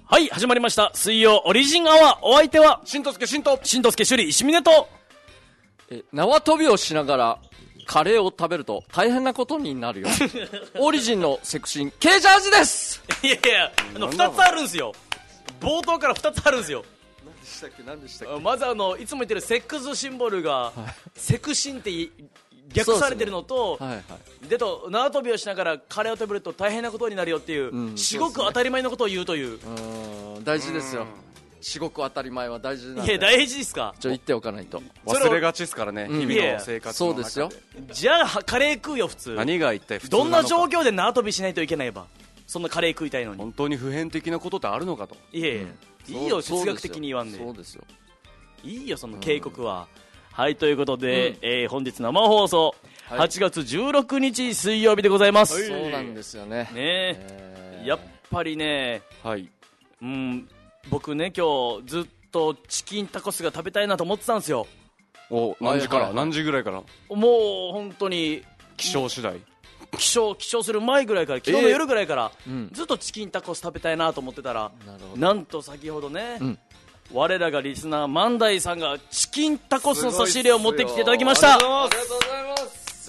はい、始まりました。水曜オリジンアワー。お相手は、 しんとすけしんと。 しんとすけしゅり、石峰と、 縄跳びをしながらカレーを食べると大変なことになるよ。オリジンのセクシン、ケージャージです。 いやいや、2つあるんですよ。冒頭から2つあるんですよ。 何でしたっけまずいつも言ってるセックスシンボルが、セクシンって略されてるのと、でと縄跳びをしながらカレーを食べると大変なことになるよっていう、すごく当たり前のことを言うという。 大事ですよ。至極当たり前は大事なんで。 いや、大事ですか。 言っておかないと忘れがちですからね、日々の生活の中で。 そうですよ。 じゃあカレー食うよ普通。 何が一体普通なのか。 どんな状況で縄跳びしないといけないば、そんなカレー食いたいのに。 本当に普遍的なことってあるのかと。 いやいや、いいよ哲学的に言わんで。 そうですよ。 いいよその警告は。はい、ということで、本日生放送、8月16日水曜日でございます。 そうなんですよね。 やっぱりね、僕ね今日ずっとチキンタコスが食べたいなと思ってたんですよ。 何時から、何時ぐらいから。 もう本当に起床次第。 起床する前ぐらいから、昨日の夜ぐらいから、ずっとチキンタコス食べたいなと思ってたら、なんと先ほどね、我らがリスナー万代さんがチキンタコスの差し入れを持ってきていただきました。 ありがとうございます。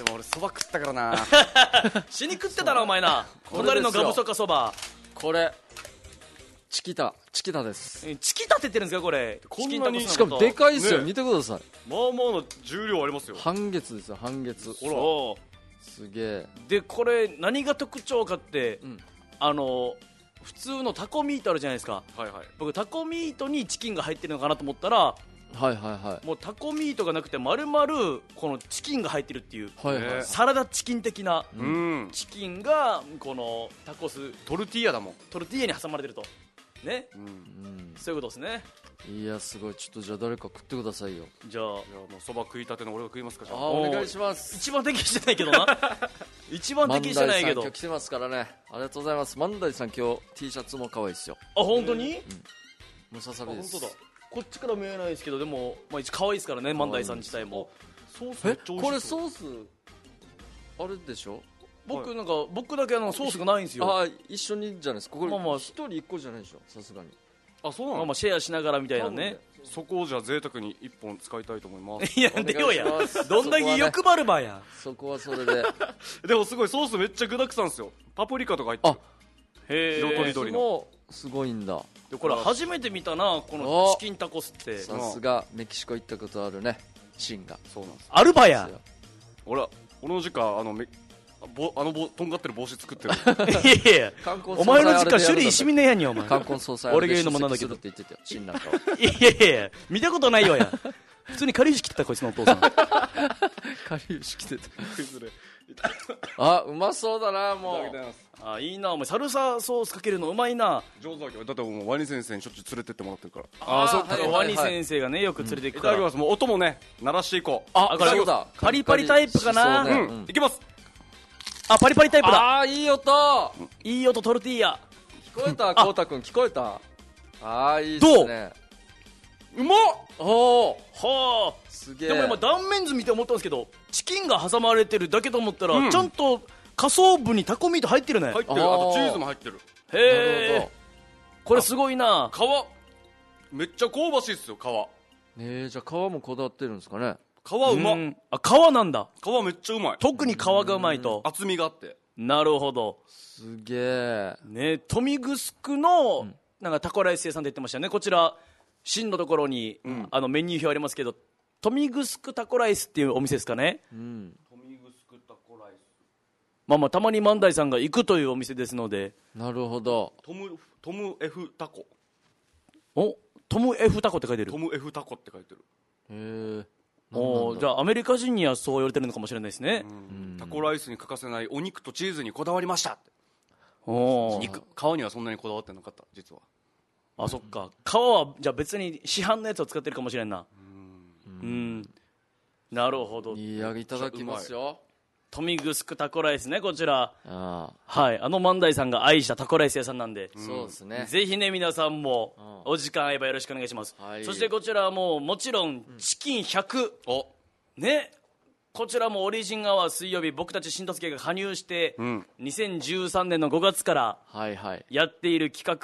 でも俺そば食ったからな。 死に食ってたなお前な。隣のガブソカそば。 これチキタです。 チキタって言ってるんですかこれ。 こんなにしかもでかいですよ、見てください。 まあまあの重量ありますよ。 半月ですよ、半月。 ほらすげえ。 でこれ何が特徴かって、普通のタコミートあるじゃないですか。僕タコミートにチキンが入ってるのかなと思ったら、もうタコミートがなくて丸々このチキンが入ってるっていう、サラダチキン的なチキンがこのタコストルティーヤだもん。 トルティーヤに挟まれてるとね、そういうことですね。 いやすごい。ちょっとじゃあ誰か食ってくださいよ。 じゃあもうそば食いたての俺が食いますか。じゃあお願いします。 一番適してないけどな。一番適してないけど。 万代さん今日来てますからね。ありがとうございます。万代さん今日 T シャツも可愛いですよ。 あ本当に？ ムササビです。 本当だ。こっちから見えないですけど、でも一応可愛いですからね、万代さん自体も。 ソースめっちゃ美味しい。 これソースあれでしょ。 僕だけソースがないんですよ。 一緒にじゃないですか。これ一人一個じゃないでしょ、さすがに。 あ、そうなの。 シェアしながらみたいなね。 そこをじゃあ贅沢に1本使いたいと思います。 いやでよや、どんだけ欲張るばや。 そこはそれで。 でもすごいソースめっちゃ具沢山ですよ。パプリカとか入ってる。色とりどりの。 すごいんだ。 でこれ初めて見たな、このチキンタコスって。 さすがメキシコ行ったことあるね、シンが。 そうなんです。 アルバや。 俺の実家とんがってる帽子作ってる。 いやいや、お前の実家首里石峰やんにお前。 冠婚葬祭俺が言うのもなんだけどって言ってたよ、シンなんか。 いやいや見たことないよや。普通にかりゆし来てたこいつのお父さん。 かりゆし来てた。あ、うまそうだな。もういいなお前。サルサソースかけるのうまいな。 上手だけど。だってもうワニ先生にしょっちゅう連れてってもらってるから。 そっか。ワニ先生がねよく連れて行くから。 いただきます。もう音もね鳴らしていこう。 そうだ。 パリパリタイプかな。 いきます。 パリパリタイプだ。 いい音。 いい音。トルティーヤ聞こえた。こうたくん聞こえた。いいですね。 うまっ。 はあすげえ。 でも今断面図見て思ったんですけど、チキンが挟まれてるだけと思ったら、ちゃんと下層部にタコミート入ってるね。 入ってる。あとチーズも入ってる。 へえ、これすごいな。 皮めっちゃ香ばしいですよ。皮。 じゃあ皮もこだわってるんですかね。 皮うまっ。 皮なんだ。 皮めっちゃうまい。 特に皮がうまいと。 厚みがあって。 なるほど。 すげえね。豊見城のなんかタコライス屋さんで言ってましたよね。こちら真のところに、メニュー表ありますけど、豊見城タコライスっていうお店ですかね。 豊見城タコライス。たまに万代さんが行くというお店ですので。 なるほど。 トム F タコ。 トム F タコって書いてる。 トム F タコって書いてる。 へえ。 じゃあアメリカ人にはそう言われてるのかもしれないですね。 タコライスに欠かせないお肉とチーズにこだわりました。皮にはそんなにこだわってなかった実は。 そっか。皮はじゃあ別に市販のやつを使ってるかもしれんな。なるほど。 いただきますよ。 豊見城タコライスね、こちら。万代さんが愛したタコライス屋さんなんで、 そうですね。 ぜひね皆さんもお時間合えばよろしくお願いします。そしてこちらはもちろんチキン100、ね。こちらもオリジンアワー水曜日、僕たち新とすけが加入して、2013年の5月からやっている企画、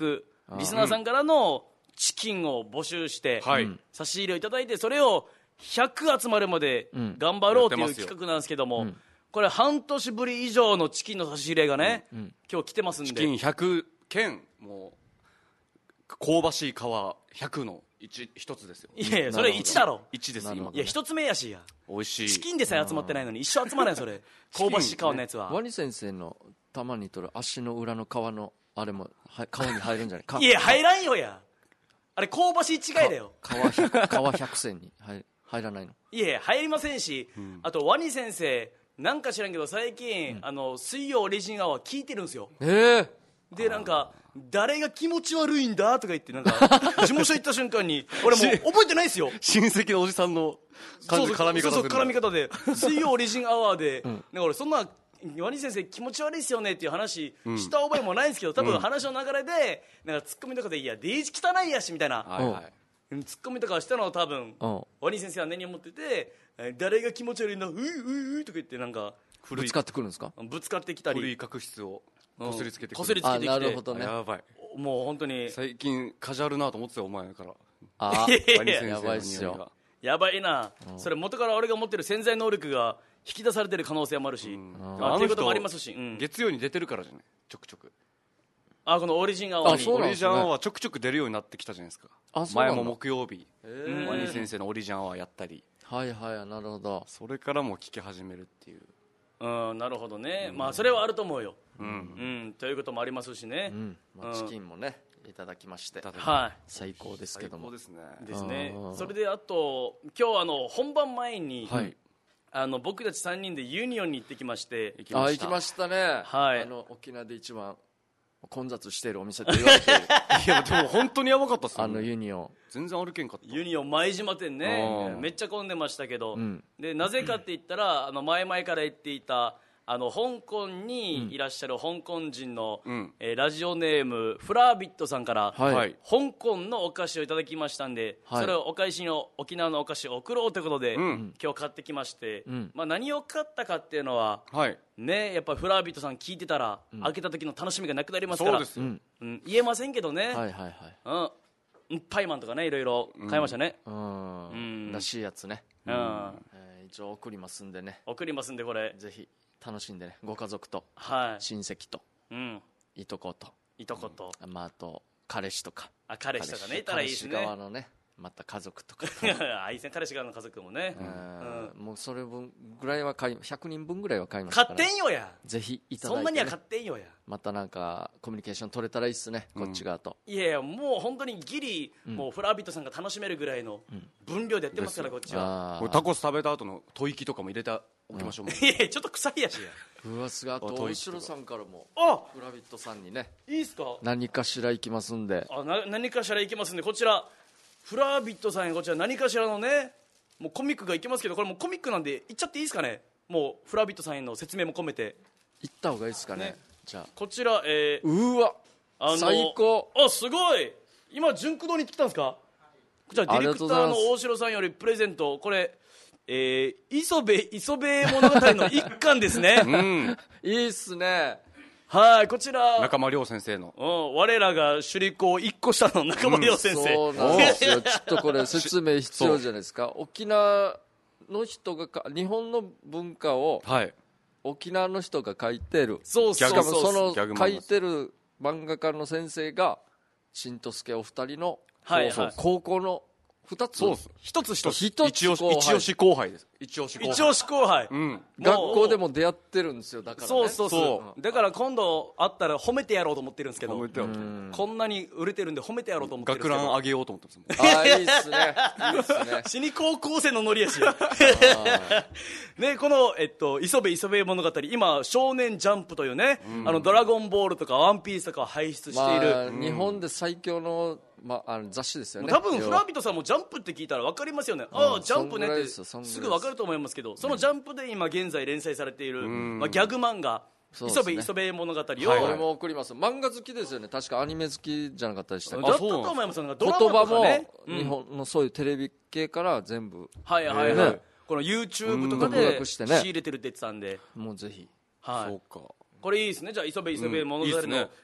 リスナーさんからのチキンを募集して、差し入れをいただいて、それを100集まるまで頑張ろうという企画なんですけども、これ半年ぶり以上のチキンの差し入れがね、今日来てますんで、 チキン100件、もう香ばしい皮100の一つですよ。 いやいや、それ1だろ。 1です今。 いや、1つ目やしや。 美味しいチキンでさえ集まってないのに一生集まらないそれ。香ばしい皮のやつは。 ワニ先生のたまに取る足の裏の皮のあれも皮に入るんじゃないいや、入らんよや。あれ香ばしい違いだよ。 皮100選に入らないの。 いやいや、入りませんし、あとワニ先生なんか知らんけど最近、水曜オリジンアワー聞いてるんですよ。でなんか誰が気持ち悪いんだとか言ってなんか事務所行った瞬間に俺もう覚えてないですよ。 親戚のおじさんの絡み方そう絡み方で水曜オリジンアワーで、なんか俺そんなワニ先生気持ち悪いっすよねっていう話した覚えもないんですけど、多分話の流れでなんかツッコミとかでいやデイジ汚いやしみたいな、ツッコミとかしたのを多分ワニ先生は根に持ってて、誰が気持ち悪いんだういとか言ってなんかぶつかってくるんですか。 ぶつかってきたり古い角質をこすりつけてきてなるほどね。 やばい。 もう本当に最近カジュアルなと思ってたよお前だから。 ワニ先生やばいっすよ。 やばいな、それ元から俺が持ってる潜在能力が引き出されてる可能性もあるし、っていうこともありますし、 月曜に出てるからじゃないちょくちょく。 このオリジンアワーにオリジンアワーちょくちょく出るようになってきたじゃないですか。前も木曜日ワニ先生のオリジンアワーやったり、 はいはいなるほど。 それからも聞き始めるっていう。 なるほどね、まあそれはあると思うよ、ということもありますしね、 チキンもねいただきまして、最高ですけども。 ですね。それであと今日本番前に、僕たち3人でユニオンに行ってきまして。 行きましたね。沖縄で一番混雑しているお店と言われているいやでも本当にやばかったっすね。ユニオン全然歩けんかった。 ユニオン前島店ね、めっちゃ混んでましたけど、でなぜかって言ったら前々から言っていた香港にいらっしゃる香港人の、ラジオネームフラービットさんから、香港のお菓子をいただきましたんで、それをお返しの沖縄のお菓子を送ろうということで、今日買ってきまして、何を買ったかっていうのは、ね、やっぱフラービットさん聞いてたら、開けた時の楽しみがなくなりますから、言えませんけどね、パイマンとかねいろいろ買いましたね、 らしいやつね、一応送りますんでね。 送りますんでこれぜひ楽しんでね、ご家族と、親戚と、いとこと、あと彼氏とか、 彼氏とかねいたらいいですね。 彼氏側のねまた家族とか彼氏側の家族もね、 もうそれ分ぐらいは100人分ぐらいは買いましたから、 買ってんよや。 ぜひいただいて、 そんなには買ってんよや。 またなんかコミュニケーション取れたらいいっすね、こっち側と。 いやいやもう本当にギリ、もうフラービットさんが楽しめるぐらいの分量でやってますから、こっちは。 これタコス食べた後の吐息とかも入れておきましょう。 いやちょっと臭いやしや。 うわすがと後ろさんからもフラービットさんにね、 いいっすか、 何かしら行きますんで。 何かしら行きますんで、こちらフラービットさんへこちら何かしらのね、もうコミックがいきますけど、これもうコミックなんで言っちゃっていいですかね。もうフラービットさんへの説明も込めて言った方がいいですかね。じゃあこちら、 うわ最高。 すごい、今純駆動に行ってきたんですか。こちらディレクターの大城さんよりプレゼント、これ磯部物語の一巻ですね。 いいっすね。 こちら中間亮先生の、 我らが首里高1個下の中間亮先生、 そうなんですよ。ちょっとこれ説明必要じゃないですか。沖縄の人が日本の文化を、沖縄の人が書いてる。しかもその書いてる漫画家の先生が新とすけお二人の高校の2つ、 一つ一押し後輩です。一押し後輩、 学校でも出会ってるんですよ。だからね、 そうだから今度会ったら褒めてやろうと思ってるんですけど、こんなに売れてるんで褒めてやろうと思ってるんですけど、 学ランあげようと思ってますもん。 いいっすね、いいっすね。 死に高校生のノリやしね、この、磯部物語、今少年ジャンプというね、ドラゴンボールとかワンピースとかを輩出している、 日本で最強の雑誌ですよね。 多分フラービットさんもジャンプって聞いたら分かりますよね。ジャンプねってすぐ分かると思いますけど、そのジャンプで今現在連載されている、ギャグ漫画磯部物語を、 俺も送ります。漫画好きですよね。確かアニメ好きじゃなかったでしたっけ。 だったと思います。ドラマとかね、 言葉も日本のそういうテレビ系から全部、 この YouTube とかで仕入れてるって言ってたんで、 もうぜひ。 そうか、 これいいですね。じゃあ磯部物語の1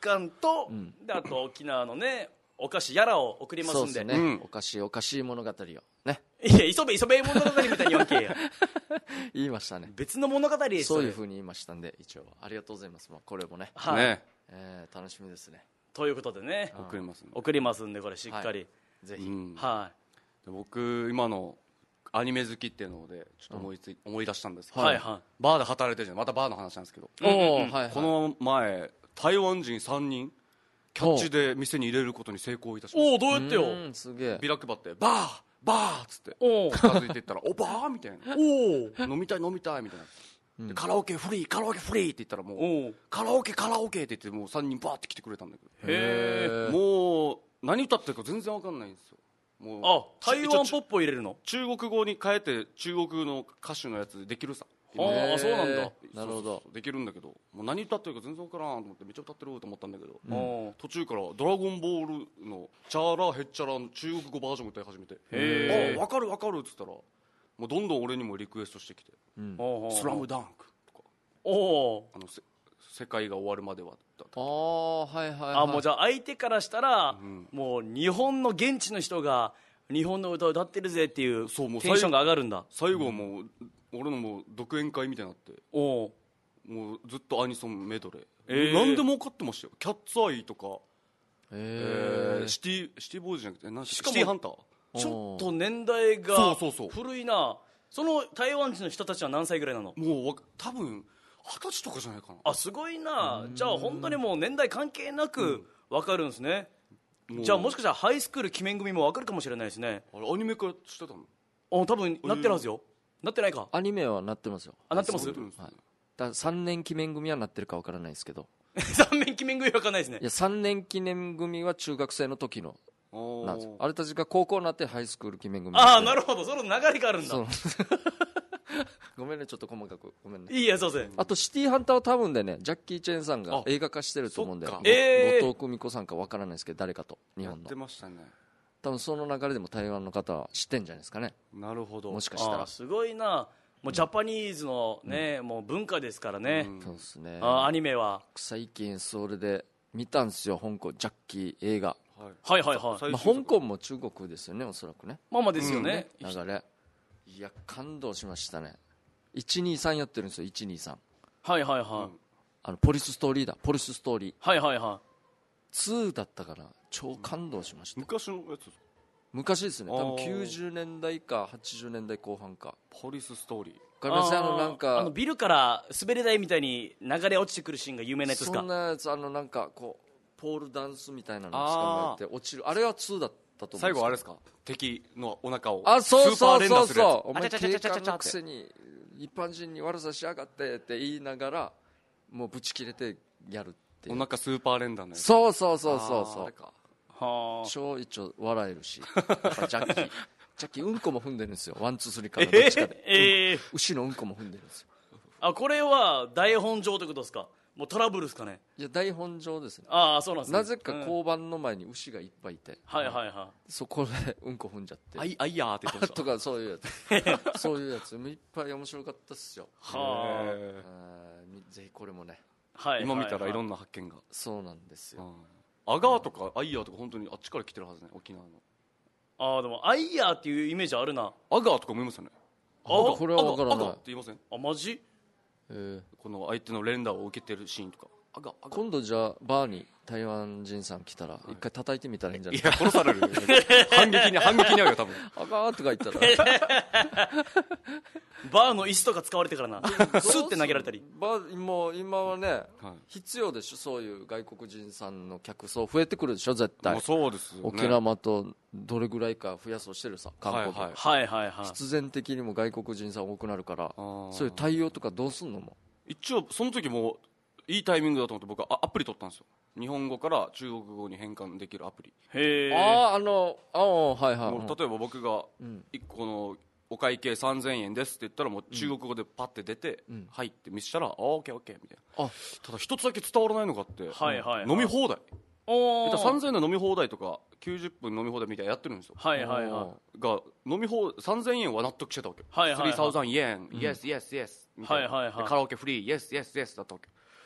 缶と、であと沖縄のねお菓子やらを送りますんで。そうですね、お菓子物語をね。 いや、磯部物語みたいに言わんけや言いましたね。 別の物語です。 そういうふうに言いましたんで、一応ありがとうございます。これもね、 はい、 ね、 楽しみですね。 ということでね、 送りますんでこれしっかり、 ぜひ。 はい。 僕今のアニメ好きっていうのでちょっと思い出したんですけど、 はいはい、 バーで働いてるじゃん。またバーの話なんですけど、この前台湾人3人キャッチで店に入れることに成功いたしました。 おお、どうやってよ。 すげえ。 ビラ配ってバーっつって近づいていったらおバーみたいな、お飲みたいみたいな、でカラオケフリーって言ったらもうカラオケって言ってもう3人バーって来てくれたんだけど、 へえ、 もう何歌ってるか全然わかんないんですよ。もう台湾ポップを入れるの。 中国語に変えて中国の歌手のやつできるさ。 そうなんだ。 なるほど。 できるんだけど、もう何歌ってるか全然わからんと思ってめっちゃ歌ってると思ったんだけど、途中からドラゴンボールのチャーラヘッチャラの中国語バージョン歌い始めて、わかるっつったらもうどんどん俺にもリクエストしてきて、スラムダンクとか、世界が終わるまではだと。 もうじゃあ相手からしたら、もう日本の現地の人が日本の歌を歌ってるぜっていうテンションが上がるんだ。 最後はもう俺のもう独演会みたいになって、もうずっとアニソンメドレー、何でも分かってましたよ。キャッツアイとか、シティボーイズじゃなくてシティハンター。 ちょっと年代が古いな。その台湾人の人たちは何歳ぐらいなの？ もう多分20歳とかじゃないかな。 すごいな。じゃあ本当にもう年代関係なく分かるんですね。じゃあもしかしたらハイスクール鬼面組も分かるかもしれないですね。 あれアニメ化してたの？ 多分なってるはずよ。なってないか。 アニメはなってますよ。 なってます。 だ3年記念組はなってるか分からないですけど 3年記念組は分からないですね。 いや3年記念組は中学生の時のなんですよ。あれたちが高校になってハイスクール記念組。 なるほど。その流れがあるんだ。 ごめんね、ちょっと細かくごめんね。 いいや、そうですね。 あとシティハンターは多分でね、ジャッキー・チェンさんが映画化してると思うんで、後藤久美子さんか分からないですけど誰かと日本のやってましたね。 多分その流れでも台湾の方は知ってんじゃないですかね。 なるほど。 もしかしたらすごいな。もうジャパニーズのね、もう文化ですからね。 そうですね。 アニメは最近それで見たんですよ、香港ジャッキー映画。 はい。 香港も中国ですよね、おそらくね。 まあですよね。 流れ。いや感動しましたね。123やってるんですよ。123。ポリスストーリーだ。ポリスストーリー。2だったから超感動しました。 昔のやつ。 昔ですね。多分90年代か80年代後半か。 ポリスストーリー。 なんかビルから滑り台みたいに流れ落ちてくるシーンが有名なやつですか？ そんなやつなんかこうポールダンスみたいなのを捕まえて落ちる。あれは2だったと思う。 最後あれですか？敵のお腹をそうスーパー連打するやつ。 お前警官のくせに一般人に悪さしやがってって言いながらもうブチ切れてやるっていう。 お腹スーパー連打のやつ。 そう。 あれか。 超一応笑えるし、やっぱジャッキーうんこも踏んでるんですよ。1、2、3からどっちかで、牛のうんこも踏んでるんですよ。 これは台本上ということですか？もうトラブルですかね？ いや台本上ですね。 そうなんですね。 なぜか交番の前に牛がいっぱいいて、そこでうんこ踏んじゃってあいやーって言ってましたとかそういうやつそういうやついっぱい面白かったっすよ。ぜひこれもね、 今見たらいろんな発見が。 そうなんですよ。 アガーとかアイヤーとか本当にあっちから来てるはずね、沖縄の。 でもアイヤーっていうイメージあるな。 アガーとか思いますよね。 これは分からない。 アガーって言いません？ マジ？ この相手の連打を受けてるシーンとか。 今度じゃあバーに台湾人さん来たら一回叩いてみたらいいんじゃない？ いや殺される反撃に遭うよ多分。 アガーとか言ったらバーの椅子とか使われてからなスッて投げられたり。 もう今はね、必要でしょ。そういう外国人さんの客層増えてくるでしょ絶対。 そうですよね。 沖縄とどれぐらいか増やそうしてるさ韓国。必然的にも外国人さん多くなるから、そういう対応とかどうすんのも。 一応その時もいいタイミングだと思って僕はアプリ取ったんですよ。日本語から中国語に変換できるアプリ。 へえ。 例えば僕が1個のお会計3000円ですって言ったらもう中国語でパッて出て、はいって見せたらオッケーオッケーみたいな。ただ一つだけ伝わらないのがあって、飲み放題。3000円の飲み放題とか90分飲み放題みたいなやってるんですよ。が飲み放3000円は納得してたわけ。3000円 yes yes yes みたいな。カラオケフリー yes yes yes だったわけ。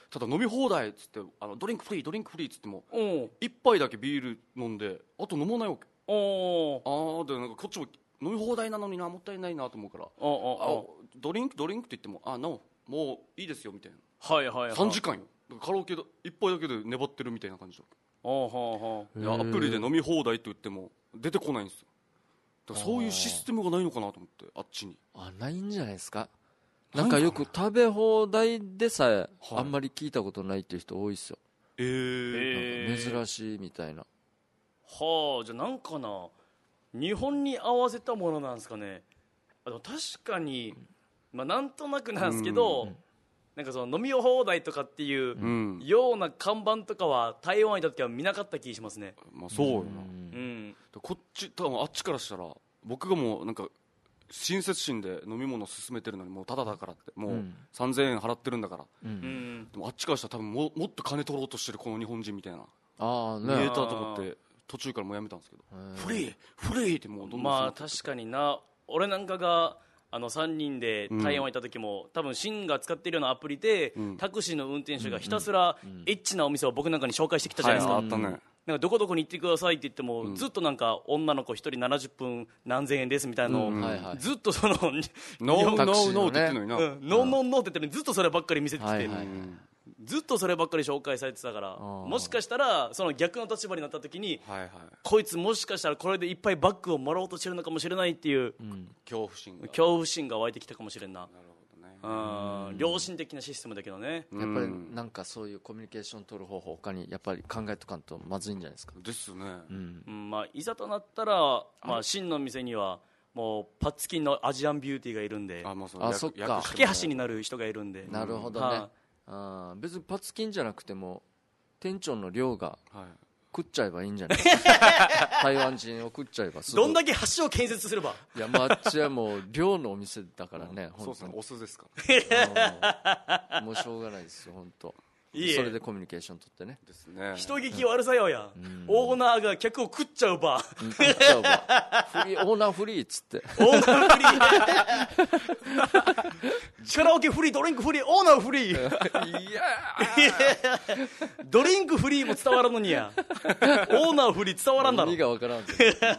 ただ飲み放題っつってドリンクフリーっつっても一杯だけビール飲んであと飲まないわけ。でなんかこっちも飲み放題なのにな、もったいないなと思うから、ドリンクって言ってもノーもういいですよみたいな。3時間よ。カラオケ一杯だけで粘ってるみたいな感じだ。アプリで飲み放題って言っても出てこないんですよ。だからそういうシステムがないのかなと思って、あっちに。 ないんじゃないですか。なんかよく食べ放題でさえあんまり聞いたことないっていう人多いですよ。珍しいみたいな。 じゃあなんかな、日本に合わせたものなんですかね。確かに、なんとなくなんですけど、なんかその飲み放題とかっていうような看板とかは台湾にいた時は見なかった気がしますね。 そうよな。こっち多分あっちからしたら僕がもうなんか親切心で飲み物勧めてるのにもうタダだからってもう3000円払ってるんだから、でもあっちからしたら多分もっと金取ろうとしてるこの日本人みたいな見えたと思って途中からもうやめたんですけど、フリーってもうどんどん確かにな。俺なんかが3人で台湾行った時も、多分シンが使っているようなアプリで、タクシーの運転手がひたすらエッチなお店を僕なんかに紹介してきたじゃないですか。なんかどこどこに行ってくださいって言っても、ずっとなんか女の子1人70分何千円ですみたいなのを、ずっとそのノーって言ってるのにな、 ノーって言ってるのにずっとそればっかり見せてきて、ずっとそればっかり紹介されてたから、もしかしたらその逆の立場になった時に、こいつもしかしたらこれでいっぱいバッグをもらおうとしてるのかもしれないっていう恐怖心が湧いてきたかもしれんな。良心的なシステムだけどね。 やっぱりなんかそういうコミュニケーション取る方法他にやっぱり考えとかんとまずいんじゃないですか。 ですね。 いざとなったら真の店にはもうパッツキンのアジアンビューティーがいるんで、 そっか、 架け橋になる人がいるんで。 なるほどね。別にパツキンじゃなくても店長の寮が食っちゃえばいいんじゃない台湾人を食っちゃえばどんだけ橋を建設すれば。 いや、あっちはもう寮のお店だからね。 そうですね、お酢ですからもうしょうがないですよ本当。それでコミュニケーション取ってね。 ですね。 人聞き悪さよや。オーナーが客を食っちゃうば。 オーナーフリーっつって。 オーナーフリー。カラオケフリー、ドリンクフリー、オーナーフリー。いやドリンクフリーも伝わらんのにや。オーナーフリー伝わらんだろ。 意味がわからん。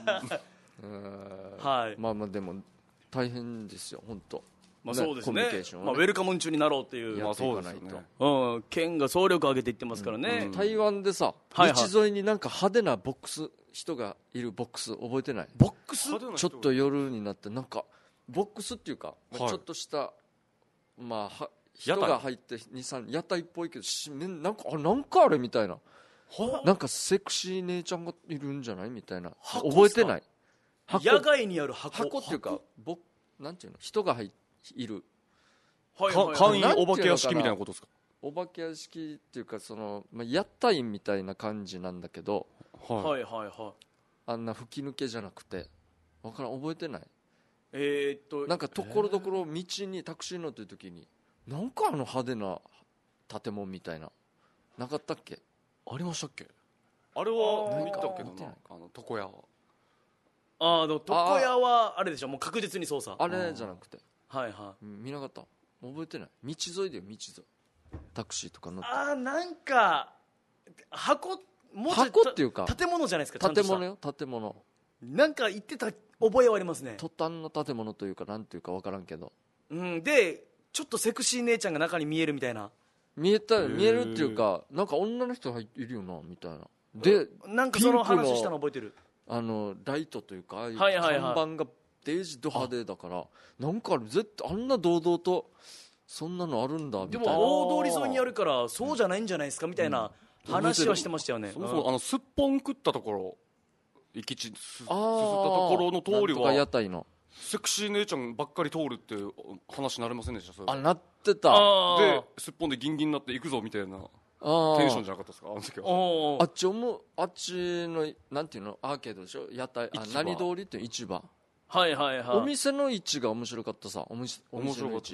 はい。 でも大変ですよ本当。 そうですね。ウェルカム中になろうっていう。 そうですね。 県が総力を挙げていってますからね。 台湾でさ、道沿いになんか派手なボックス、人がいるボックス覚えてない？ ボックス？ ちょっと夜になってなんかボックスっていうか、ちょっとした人が入って2、3屋台っぽいけどなんかあれみたいな。なんかセクシー姉ちゃんがいるんじゃないみたいな。覚えてない？ 野外にある箱っていうかなんていうの、人がいる簡易お化け屋敷みたいなことですか？ お化け屋敷っていうか屋台みたいな感じなんだけど、あんな吹き抜けじゃなくて覚えてない？なんかところどころ道にタクシー乗ってる時になんか派手な建物みたいななかったっけ？ ありましたっけ？あれは見たけどな、床屋は。でも床屋はあれでしょ、もう確実に操作。 あれじゃなくて。 見なかった？覚えてない？道沿いで道沿いタクシーとか乗って。 なんか箱っていうか建物じゃないですか。 建物なんか言ってた覚えはありますね。 トタンの建物というかなんていうか分からんけど、 でちょっとセクシー姉ちゃんが中に見えるみたいな。 見えるっていうか、なんか女の人いるよなみたいな。でなんかその話したの覚えてる。 ライトというか看板がデージド派手だから、なんか絶対あんな堂々とそんなのあるんだみたいな。 でも大通り沿いにあるからそうじゃないんじゃないですかみたいな話はしてましたよね。 すっぽん食ったところ、行き地すすったところの通りは屋台のセクシー姉ちゃんばっかり通るって話になりませんでした？ なってた。 ですっぽんでギンギンになって行くぞみたいなテンションじゃなかったですか、あの時は。 あっちのなんていうの、アーケードでしょ、屋台、何通りって市場。お店の位置が面白かったさ。面白かった。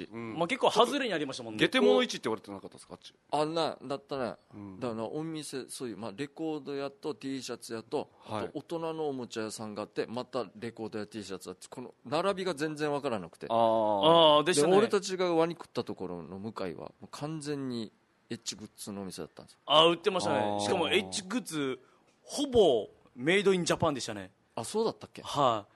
結構外れにありましたもんね。 ゲテモノ位置って言われてなかったですか？ だったね。だからお店、そういうレコード屋と T シャツ屋と大人のおもちゃ屋さんがあって、またレコード屋 T シャツ屋って、この並びが全然分からなくて。で俺たちがワニ食ったところの向かいは完全にエッジグッズのお店だったんですよ。 売ってましたね。しかもエッジグッズほぼメイドインジャパンでしたね。 そうだったっけ。 はい、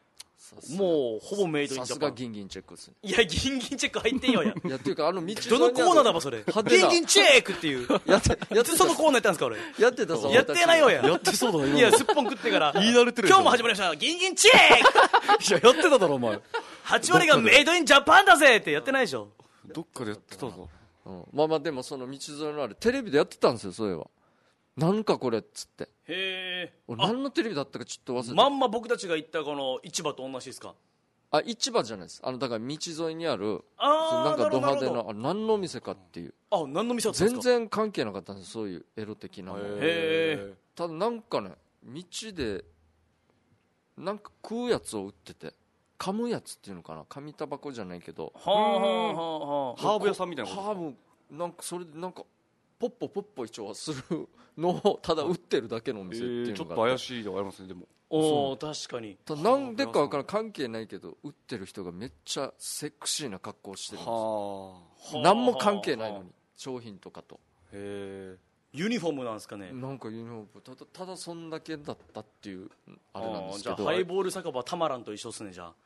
もうほぼメイドインジャパン。さすがギンギンチェックですね。 いやギンギンチェック入ってんよや。 いやっていうか道どのコーナーだばそれ。ギンギンチェックっていう。やってそのコーナーやったんですか俺。 やってたぞ。 やってないよや。 やってそうだよ。 いやすっぽん食ってから言い慣れてる。 今日も始まりましたギンギンチェック。いややってただろお前。 8割がメイドインジャパンだぜってやってないでしょ。 どっかでやってたぞ。 まあでもその道沿いのあるテレビでやってたんですよ。そういえばなんかこれっつって。 へえ。 俺何のテレビだったかちょっと忘れて。 まんま僕たちが行ったこの市場と同じですか。 市場じゃないです。だから道沿いにあるなんかド派手な何の店かっていう。 何の店だったんですか。 全然関係なかったんです。そういうエロ的なもの。 へえ。 ただなんかね道でなんか食うやつを売ってて、噛むやつっていうのかな、噛みタバコじゃないけど、 ハーブ屋さんみたいな。 ハーブなんかそれでなんかポッポ一応はするのをただ売ってるだけのお店っていうのが、 ちょっと怪しいのがありますね。でも確かになんでか分からん、関係ないけど売ってる人がめっちゃセクシーな格好をしてるんですよ。何も関係ないのに商品とかと。 へえ。ユニフォームなんですかね。 なんかユニフォームただそんだけだったっていうあれなんですけど。 じゃあハイボール酒場タマランと一緒っすね。じゃあ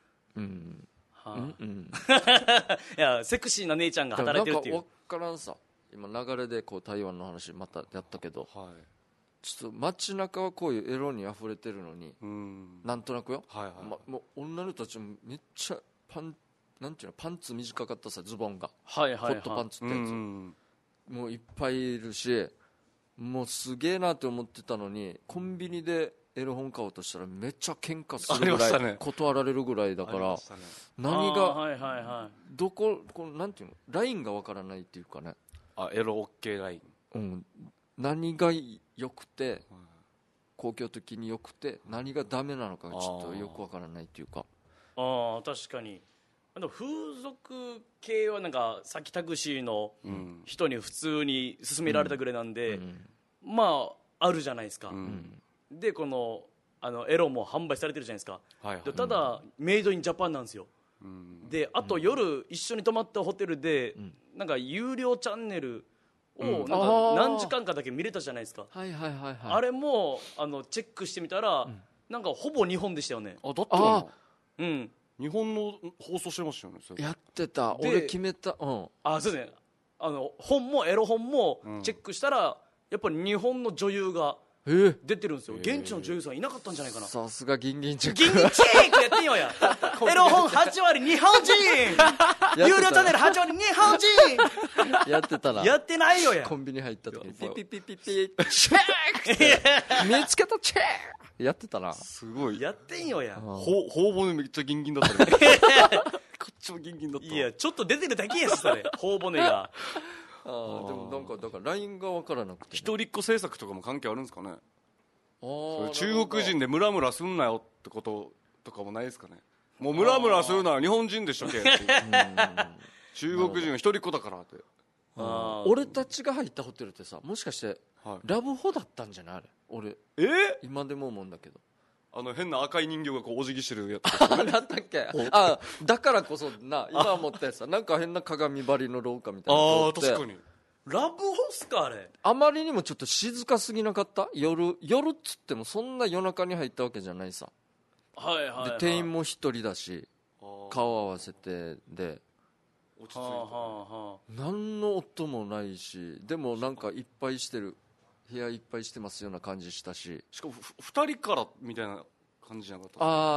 いやセクシーな姉ちゃんが働いてるっていう。 なんか分からんさ。今流れでこう台湾の話またやったけど、ちょっと街中はこういうエロに溢れてるのに、なんとなくよ、もう女の人たちもめっちゃなんていうの、パンツ短かったさ、ズボンが、ホットパンツってやつ、もういっぱいいるし、もうすげえなって思ってたのに、コンビニでエロ本買おうとしたらめっちゃ喧嘩するぐらい、断られるぐらいだから、何がどこなんていうの、ラインがわからないっていうかね。 エロ OK ライン、何が良くて、公共的に良くて何がダメなのかちょっとよくわからないっていうか。 確かに風俗系はなんかさっきタクシーの人に普通に勧められたぐらいなんで、まああるじゃないですか、でこのエロも販売されてるじゃないですか、ただメイドインジャパンなんですよ。であと夜一緒に泊まったホテルで、なんか有料チャンネルをなんか何時間かだけ見れたじゃないですか。あれもチェックしてみたら、なんかほぼ日本でしたよね。 だって日本の放送してましたよね。 やってた。俺決めた。 そうですね。本もエロ本もチェックしたらやっぱり日本の女優が出てるんですよ。現地の女優さんいなかったんじゃないかな。 さすがギンギンチェック。 ギンギンチェックやってんよや。エロ本8割日本人有料チャンネル8割日本人やってたな。 やってないよや。 コンビニ入った時にピピピピピチェック見つけたチェックやってたな。 すごいやってんよや。 頬骨めっちゃギンギンだったね。こっちもギンギンだった。 いやちょっと出てるだけやしそれ、頬骨が。 でもなんかだからラインが分からなくて、 一人っ子政策とかも関係あるんですかね。中国人でムラムラすんなよってこととかもないですかね。もうムラムラするのは日本人でしょけって中国人は一人っ子だからって。 俺たちが入ったホテルってさ、もしかしてラブホだったんじゃないあれ。俺今でも思うんだけど、 変な赤い人形がこうお辞儀してるやつ何だったっけ。だからこそな、今思ったやつさ、なんか変な鏡張りの廊下みたいな。 確かにラブホっすかあれ。 あまりにもちょっと静かすぎなかった。夜っつってもそんな夜中に入ったわけじゃないさ。で店員も一人だし、顔合わせてで落ち着いて、 何の音もないし、でもなんかいっぱいしてる、部屋いっぱいしてますような感じしたし、 しかも2人からみたいな感じじゃなかった。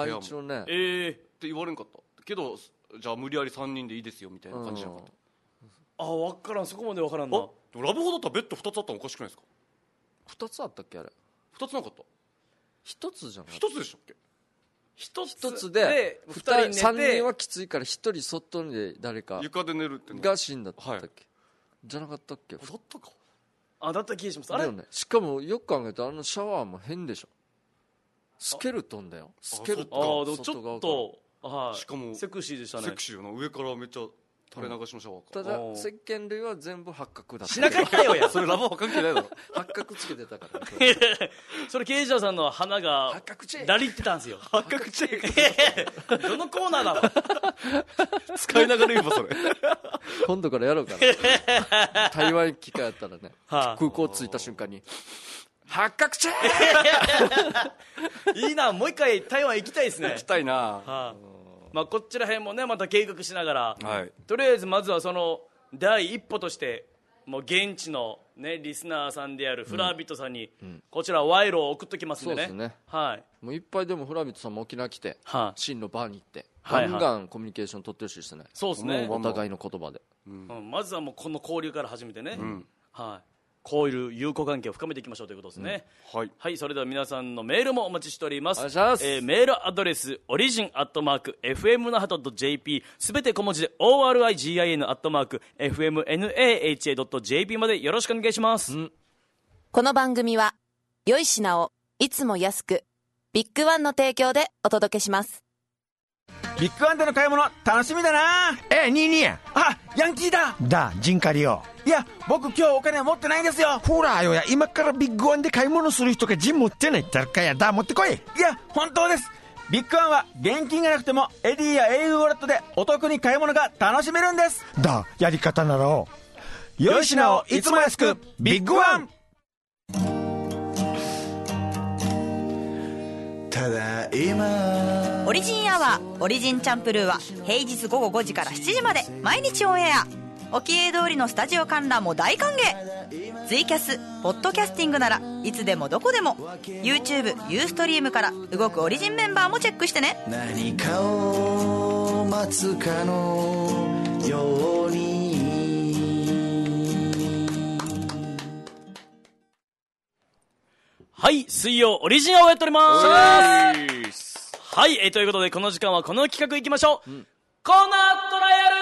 一応ねって言われんかったけど、じゃあ無理やり3人でいいですよみたいな感じじゃなかった。 分からん、そこまで分からんな。 でもラブホだったらベッド2つあったのおかしくないですか。 2つあったっけあれ。 2つなかった。 1つじゃん。 1つでしたっけ。 1つで2人3人はきついから1人外に誰か床で寝るってが死んだったっけ、じゃなかったっけ。 だったか。 だった気がします。あれ、 しかもよく考えたらシャワーも変でしょ。スケルトンだよ。スケルトン。 ちょっとしかもセクシーでしたね。 セクシーよな。上からめっちゃ垂れ流しましょうか。ただ石鹸類は全部八角だった。 しなかったよやそれラボは関係ないだろ。 八角つけてたから。 それ刑事さんの鼻がラリってたんですよ。 八角チェーンどのコーナーだろ使いながら言えばそれ今度からやろうかな。台湾機会やったらね、空港着いた瞬間に八角チェーンいいな、もう一回台湾行きたいですね。 行きたいな。 まあ、こちら辺もねまた計画しながら、とりあえずまずはその第一歩としてもう現地の、ね、リスナーさんであるフラービットさんに、こちら賄賂を送っときますんでね。 そうですね、 はい、 もういっぱいでもフラービットさんも沖縄来て、真のバーに行ってガンガンコミュニケーション取ってほしいですね。 そうですね、 お互いの言葉で、 まずはもうこの交流から始めてね、こういう友好関係を深めていきましょうということですね。はい、それでは皆さんのメールもお待ちしております。 お願いします。 メールアドレスorigin@fmnaha.jp すべて小文字で origin@fmnaha.jp までよろしくお願いします。 この番組は良い品をいつも安くビッグワンの提供でお届けします。 ビッグワンでの買い物楽しみだな。 ニーニーや。 あ、ヤンキーだ。 ジンカリよ。 いや、僕今日お金持ってないんですよ。 ほらよや、今からビッグワンで買い物する人がジン持ってないってかやだ、持ってこい。 いや、本当です。ビッグワンは現金がなくてもエディや au ウォレットでお得に買い物が楽しめるんです。 やり方なら良い品をいつも安くビッグワン。 ただいまオリジンアワーオリジンチャンプルーは平日午後5時から7時まで毎日オンエア。おきえ通りのスタジオ観覧も大歓迎。ツイキャス、ポッドキャスティングならいつでもどこでも YouTube、ユーストリームから動くオリジンメンバーもチェックしてね。 何かを待つかのように。 はい、水曜オリジンをやっております。はい、ということでこの時間はこの企画いきましょう、コーナートライアル。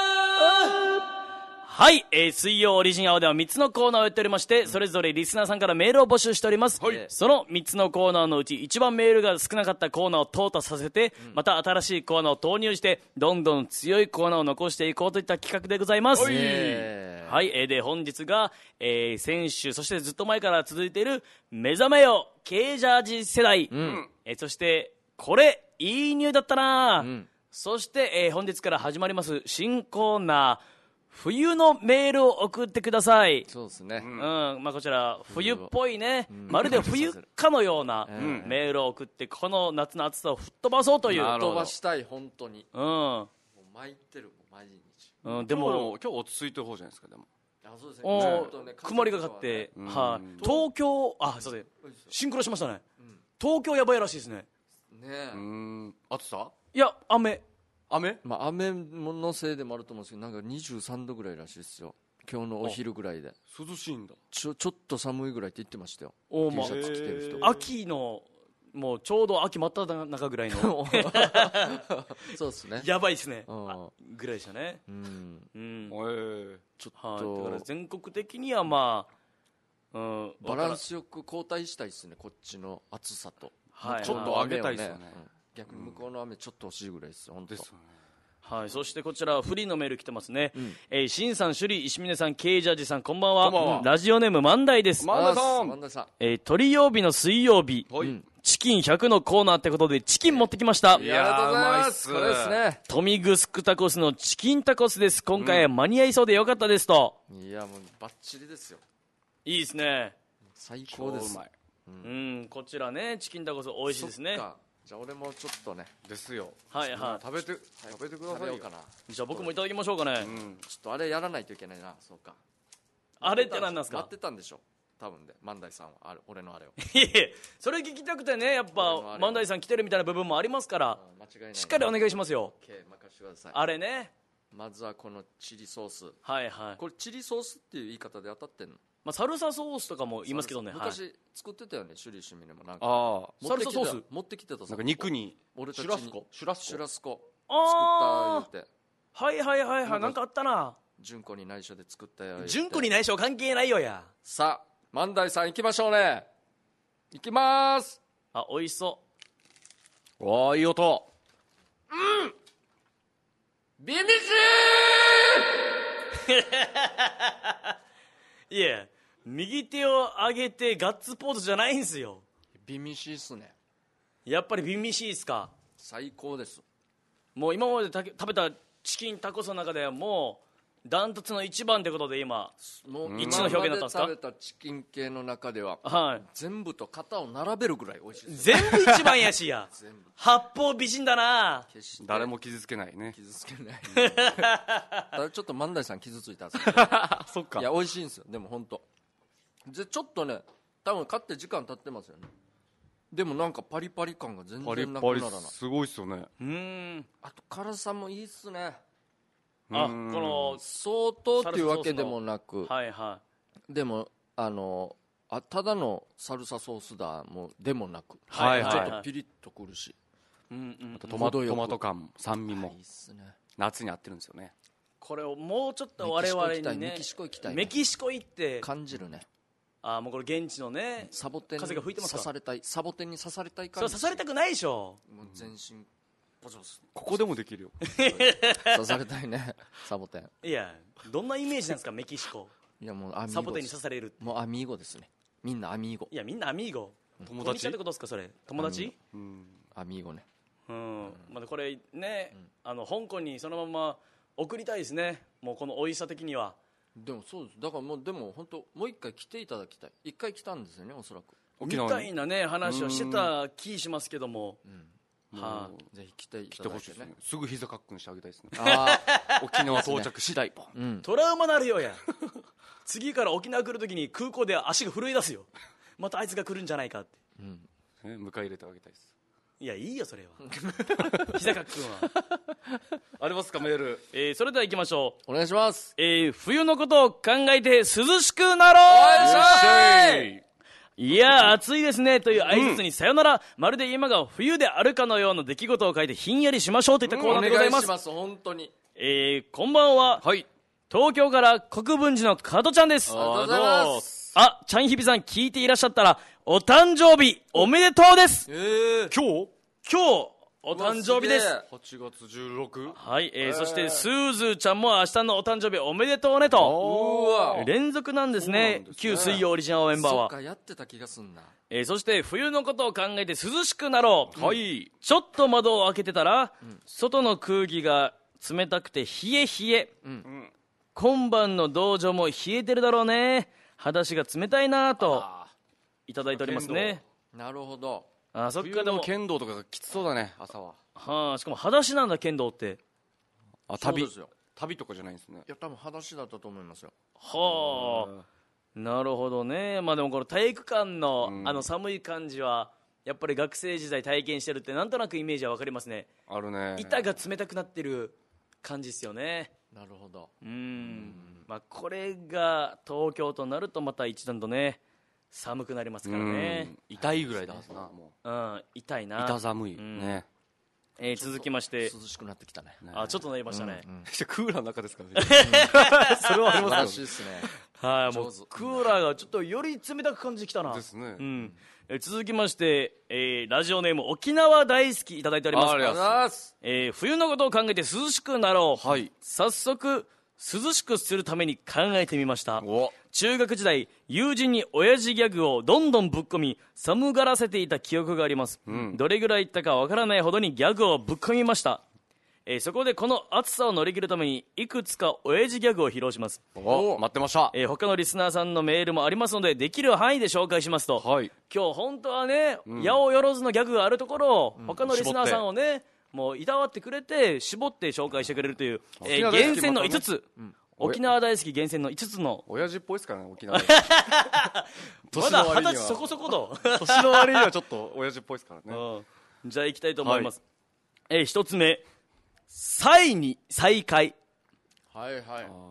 はい、水曜オリジンアワーでは3つのコーナーをやっておりまして、それぞれリスナーさんからメールを募集しております。その3つのコーナーのうち一番メールが少なかったコーナーを淘汰させて、また新しいコーナーを投入してどんどん強いコーナーを残していこうといった企画でございます。はい、で本日が、先週そしてずっと前から続いている目覚めよ K ジャージ世代、そしてこれいい匂いだったな、そして、本日から始まります新コーナー冬のメールを送ってください。 そうですね、 こちら冬っぽいね、まるで冬かのようなメールを送ってこの夏の暑さを吹っ飛ばそうという。 吹っ飛ばしたい、本当に。もう巻いてる、毎日。 でも今日落ち着いてる方じゃないですか。でもそうですね、曇りがかって、東京そうですシンクロしましたね、東京やばいらしいですね。 暑さ、 いや雨雨のせいでもあると思うんですけど、なんか23度ぐらいらしいですよ、今日のお昼ぐらいで。 涼しいんだ。 ちょっと寒いぐらいって言ってましたよ。T シャツ着てる人。 秋のもうちょうど秋真っ只中ぐらいのそうですね、 やばいですねぐらいでしたね。ちょっとだから全国的にはバランスよく交代したいですね、こっちの暑さと。 ちょっと上げたいですよね。 逆に向こうの雨ちょっと欲しいぐらいですよ、本当ですよね。 はい、そしてこちらフリーのメール来てますね。しんさん、しゅり、石峰さん、ケイジャージさん、こんばんは。ラジオネーム万代です。 万代さん、鳥曜日の水曜日、チキン100のコーナーってことでチキン持ってきました。 ありがとうございます。これですね、 トミグスクタコスのチキンタコスです。今回は間に合いそうでよかったですと。 いや、もうバッチリですよ。 いいですね、 最高です。 うまい。 こちらね、チキンタコス美味しいですね。 じゃあ俺もちょっとね。 ですよ。 はいはい。 食べてくださいよ。 じゃあ僕もいただきましょうかね。 ちょっとあれやらないといけないな。そうか。 あれって何なんですか。 待ってたんでしょ多分で、万代さんは俺のあれを。 いえ、それ聞きたくてね、やっぱ万代さん来てるみたいな部分もありますから、しっかりお願いしますよ。 任せてください。 あれね。 まずはこのチリソース。 はいはい。 これチリソースっていう言い方で当たってんの？ サルサソースとかも言いますけどね。 昔作ってたよね、シュリーシュミネもなんか。 サルサソース持ってきてた。 なんか肉に俺たちにシュラスコ作った言うて。 はいはいはいはい、なんかあったな。 純子に内緒で作ったよ。 純子に内緒関係ないよや。 さあ万代さん行きましょうね。行きまーす。 美味しそう。 わあ、いい音。 ビミシいや、右手を上げてガッツポーズじゃないんすよ。 ビミシっすね。 やっぱりビミシーっすか。 最高です。 もう今まで食べたチキンタコスの中ではもうダントツの一番ってことで今もう 1の表現だったんですか。 今まで食べたチキン系の中では、 はい、 全部と肩を並べるぐらい美味しいです。 全部一番やしや八方美人だな。 誰も傷つけないね。 傷つけないただちょっと万代さん傷ついたんですけどそっか。 いや美味しいんですよ。でも本当でちょっとね、多分買って時間経ってますよね。でもなんかパリパリ感が全然なくならない。 パリパリすごいっすよね。 あと辛さもいいっすね。 あ、この相当っていうわけでもなく、 はいはい、 でもただのサルサソースだもでもなく、 はいはいはい、 ちょっとピリッとくるし、 トマト感酸味もいいっすね。 夏に合ってるんですよね。 これをもうちょっと我々にね、 メキシコ行きたい、 メキシコ行って感じるね。 あ、もうこれ現地のね、 サボテンに風が吹いてますか。 刺されたい、サボテンに刺されたい感じ。 そう、刺されたくないでしょ。 もう全身ポチョス。 ここでもできるよ刺されたいねサボテン。 いや、どんなイメージなんですかメキシコ。 いやもうアミーゴ、 サボテンに刺される。 もうアミーゴですね。みんなアミーゴ。 いやみんなアミーゴ。 友達ってことですかそれ。友達。 アミーゴね。 まだこれね、香港にそのまま送りたいですね。もうこの美味しさ的には。 でもそうです。だからもうでも本当もう一回来ていただきたい。一回来たんですよね、おそらく。 みたいなね話をしてた気しますけども。 ぜひ来ていただいてね。 すぐ膝かっくんしてあげたいですね。沖縄到着次第。 トラウマなるよや。次から沖縄来るときに空港で足が震え出すよ。またあいつが来るんじゃないかって。 迎え入れてあげたいです。 いやいいよそれは。膝かっくんはありますかメール。 それでは行きましょう。お願いします。 冬のことを考えて涼しくなろう。いや暑いですねという挨拶にさよなら、まるで今が冬であるかのような出来事を書いてひんやりしましょうといったコーナーでございます。 お願いします本当に。 こんばんは。 はい。 東京から国分寺の加トちゃんです。 ありがとうございます。 あ、ちゃんひびさん聞いていらっしゃったらお誕生日おめでとうです。今日お誕生日です。 8月16。 はい、そしてスーズーちゃんも明日のお誕生日おめでとうねと。連続なんですね。旧水曜オリジナルメンバーは。 そっか、やってた気がすんな。 そして冬のことを考えて涼しくなろう。 はい。 ちょっと窓を開けてたら、外の空気が冷たくて冷え冷え。今晩の道場も冷えてるだろうね。裸足が冷たいなといただいておりますね。 なるほど。 あ、そっか。でも剣道とかがきつそうだね朝は。 はあ、しかも裸足なんだ剣道って。 旅とかじゃないんですね。 いや多分裸足だったと思いますよ。 はあ、なるほどね。まあでもこの体育館の寒い感じはやっぱり学生時代体験してるってなんとなくイメージは分かりますね。 あるね。 板が冷たくなってる感じですよね。 なるほど。 まあこれが東京となるとまた一段とね寒くなりますからね。 痛いぐらいだはずな。もう痛いな。 痛寒いね。 続きまして涼しくなってきたね。 あ、ちょっとなりましたね。 クーラーの中ですからね。それはありますよ。 素晴らしいですね。 はい、もうクーラーがちょっとより冷たく感じてきたな。 ですね。 続きまして、ラジオネーム沖縄大好きいただいております。 ありがとうございます。 冬のことを考えて涼しくなろう。 はい。 早速涼しくするために考えてみました。中学時代友人に親父ギャグをどんどんぶっ込み寒がらせていた記憶があります。どれぐらい言ったかわからないほどにギャグをぶっ込みました。そこでこの暑さを乗り切るためにいくつか親父ギャグを披露します。 待ってました。 他のリスナーさんのメールもありますのでできる範囲で紹介しますと。 はい。 今日本当はね、八百万のギャグがあるところを他のリスナーさんをねもういたわってくれて絞って紹介してくれるという、厳選の5つ、沖縄大好き厳選の5つの親父っぽいですからね沖縄。 まだ20歳そこそこだ。 年の割にはちょっと親父っぽいですからね。 じゃあ行きたいと思います。1つ目、再に再会。 はいはい。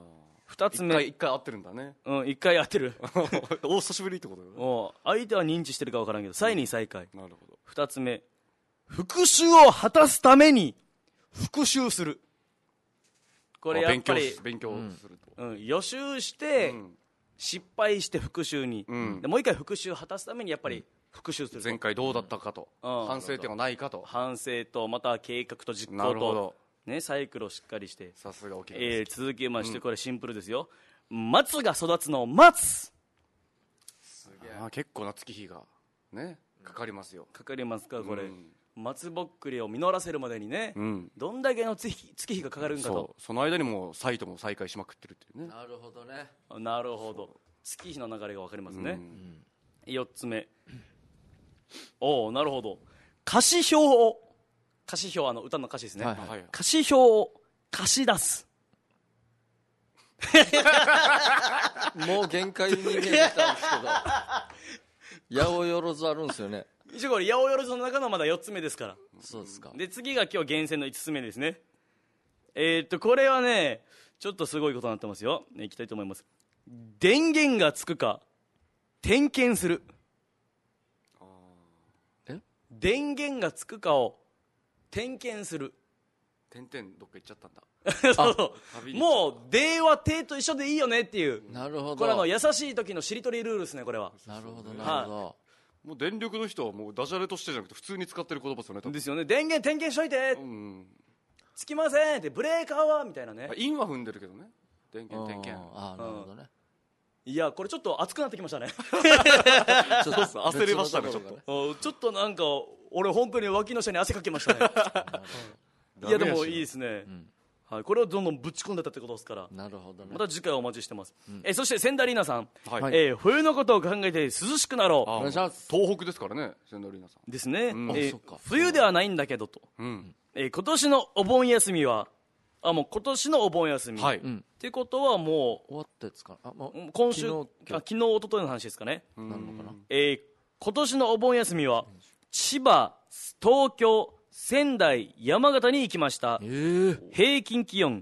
2つ目、 1回会ってるんだね。 1回会ってる。 お久しぶりってことだよね。 相手は認知してるか分からんけど再に再会。 なるほど。 2つ目、復讐を果たすために復讐する。これやっぱり勉強すると、 予習して失敗して復讐に、でもう一回復讐を果たすためにやっぱり復讐する。 前回どうだったかと、反省点はないかと。 反省とまた計画と実行と。 なるほど。 ね、サイクルをしっかりして。 さすが沖縄です。 続きまして、これシンプルですよ。松が育つの松。すげえ。結構な月日がねかかりますよ。 かかりますかこれ。松ぼっくりを実らせるまでにね、どんだけの月日がかかるんかと。 その間にもサイトも再開しまくってるっていうね。 なるほどね。 なるほど。月日の流れが分かりますね。4つ目。なるほど。歌詞表、歌の歌詞ですね。歌詞表を貸し出す。 もう限界に見えてたんですけど、八百万あるんですよね。 一応これ八百万の中のまだ4つ目ですから。 そうですか。 で次が今日厳選の5つ目ですね。これはねちょっとすごいことになってますよ。いきたいと思います。電源がつくか点検する。電源がつくかを点検する。 点々どっか行っちゃったんだ。 そうもう電話亭と一緒でいいよねっていう。 なるほど。 これ優しい時のしりとりルールですねこれは。 なるほどなるほど。 もう電力の人はもうダジャレとしてじゃなくて普通に使ってる言葉ですよね。 ですよね。電源点検しといて、つきませんってブレーカーはみたいなね。 韻は踏んでるけどね。電源点検。 なるほどね。 いやこれちょっと熱くなってきましたね。 ちょっと焦りましたね。 ちょっとなんか俺本当に脇の下に汗かきましたね。いやでもいいですね。はい、これをどんどんぶち込んでたってことですから。 なるほどね。 また次回お待ちしてます。そして千田里奈さん、冬のことを考えて涼しくなろう。 お願いします。 東北ですからね、千田里奈さんですね。冬ではないんだけどと。今年のお盆休みはもう今年のお盆休み。ってことはもう終わったやつかな。 今週昨日一昨日の話ですかね。 なるのかな。 今年のお盆休みは千葉、東京、仙台、山形に行きました。平均気温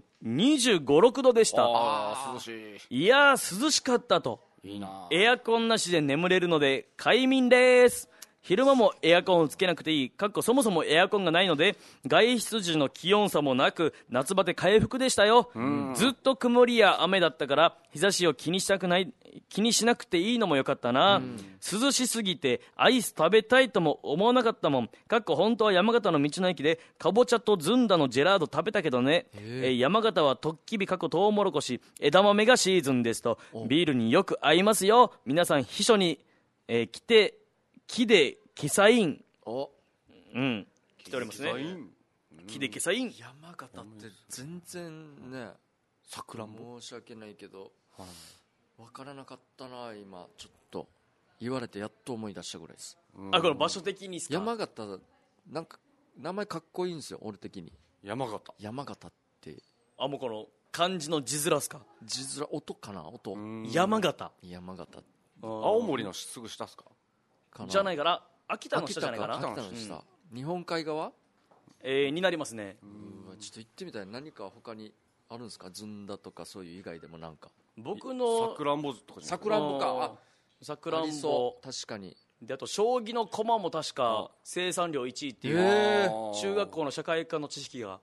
25、6度でした。 涼しい。 いや涼しかったと。 いいな。 エアコンなしで眠れるので快眠です。昼間もエアコンをつけなくていい。そもそもエアコンがないので外出時の気温差もなく夏バテ回復でしたよ。ずっと曇りや雨だったから日差しを気にしなくていいのもよかったな。涼しすぎてアイス食べたいとも思わなかったもん。本当は山形の道の駅でかぼちゃとずんだのジェラード食べたけどね。山形はトッキビトウモロコシ枝豆がシーズンですと。ビールによく合いますよ。皆さん秘書に、木でケサイン。来ておりますね。木でケサイン。 山形って全然ね、桜も申し訳ないけど分からなかったな。今ちょっと言われてやっと思い出したぐらいです。 この場所的にですか。 山形なんか名前かっこいいんですよ俺的に。 山形ってもうこの漢字の字面ですか。 字面音かな。音山形青森のすぐ下ですかじゃないかな。秋田の下じゃないかな。 秋田の下、日本海側になりますね。 ちょっと行ってみたい。何か他にあるんですか。ずんだとかそういう以外でもなんか。 僕のさくらんぼとか。 さくらんぼか。 さくらんぼ確かに。 であと将棋の駒も確か生産量1位っていう中学校の社会科の知識が。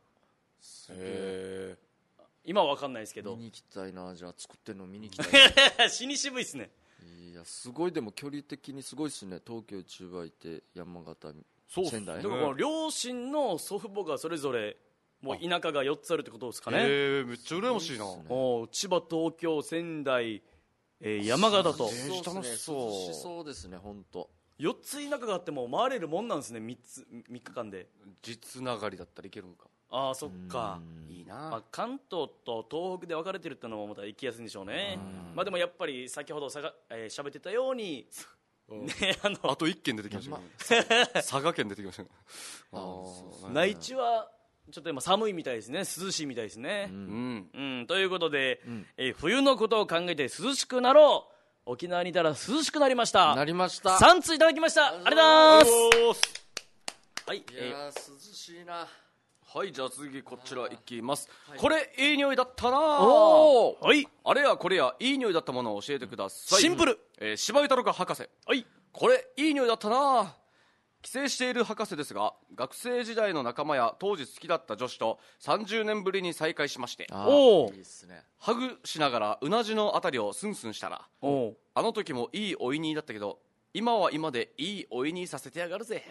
今は分かんないですけど。 見に行きたいな。じゃあ作ってるの見に行きたい。 死に渋いっすね。 いやすごい。でも距離的にすごいですね。東京中部いて山形仙台。 でもこの両親の祖父母がそれぞれもう田舎が4つあるってことですかね。 めっちゃ羨ましいな。 千葉東京仙台、山形と楽しそうですね。本当 4つ田舎があっても回れるもんなんですね。3日間で実ながりだったらいけるのか。 そっか。 いいな。 関東と東北で分かれてるってのもまた行きやすいんでしょうね。でもやっぱり先ほど喋ってたようにあと1県出てきましたね。佐賀県出てきましたね。 内地はちょっと今寒いみたいですね。涼しいみたいですね。ということで、冬のことを考えて涼しくなろう。沖縄にいたら涼しくなりました。3通いただきました。ありがとうございます。 はい。いや涼しいな。 はい、じゃあ次こちらいきます。これいい匂いだったな。 はい。 あれやこれやいい匂いだったものを教えてください。 シンプル。 柴井太郎博士。 はい。 これいい匂いだったな。帰省している博士ですが、学生時代の仲間や当時好きだった女子と30年ぶりに再会しまして、 いいですね。 ハグしながらうなじのあたりをスンスンしたら、あの時もいいおいにだったけど今は今でいいおいにさせてやがるぜ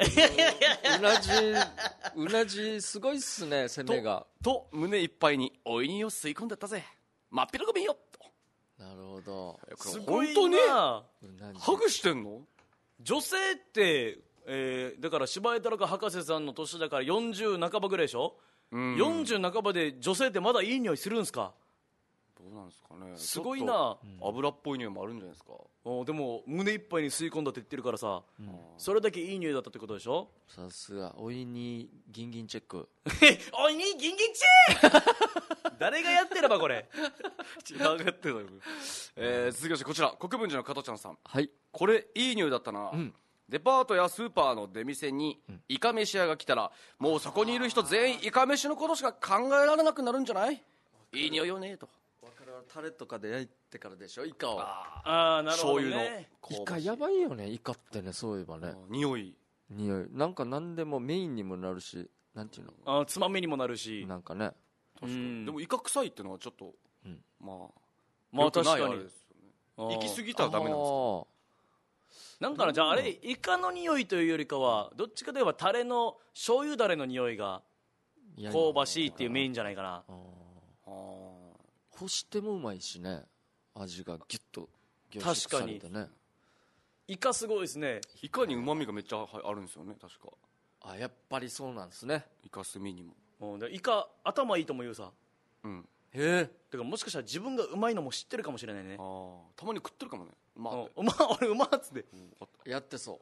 うなじすごいっすね、攻めがと胸いっぱいにおいにを吸い込んでったぜ、まっぴらごめんよと。 なるほど。 すごいな。 本当にハグしてんの？ 女性って、だから柴井太郎博士さんの年だから40半ばぐらいでしょ、40半ばで女性ってまだいい匂いするんすか？ どうなんですかね。 すごいな。 油っぽい匂いもあるんじゃないですか。 でも胸いっぱいに吸い込んだって言ってるからさ、それだけいい匂いだったってことでしょ。 さすがおいにギンギンチェックおいにギンギンチェック誰がやってればこれ違うやってたよ、続きましてこちら国分寺の加藤ちゃんさん。 はい。 これいい匂いだったな、デパートやスーパーの出店にイカ飯屋が来たら、もうそこにいる人全員イカ飯のことしか考えられなくなるんじゃない？いい匂いよねと。 タレとかで焼いてからでしょ、イカを。 なるほどね。 イカやばいよね、イカってね。そういえばね、 匂いなんか何でもメインにもなるし、なんていうの、つまみにもなるし、 なんかね。 確かに。でもイカ臭いってのはちょっと、まあ確かに行き過ぎたらダメなんですか。 なんかな、じゃああれイカの匂いというよりかはどっちかといえばタレの醤油だれの匂いが香ばしいっていうメインじゃないかな。 干してもうまいしね、味がギュッと凝縮されてね。 イカすごいですね。 イカに旨味がめっちゃあるんですよね、確か。 やっぱりそうなんですね。 イカスミにもイカ頭いいとも言うさ。 へえ。 だからもしかしたら自分がうまいのも知ってるかもしれないね。 たまに食ってるかもね。 俺うまっつってやってそう。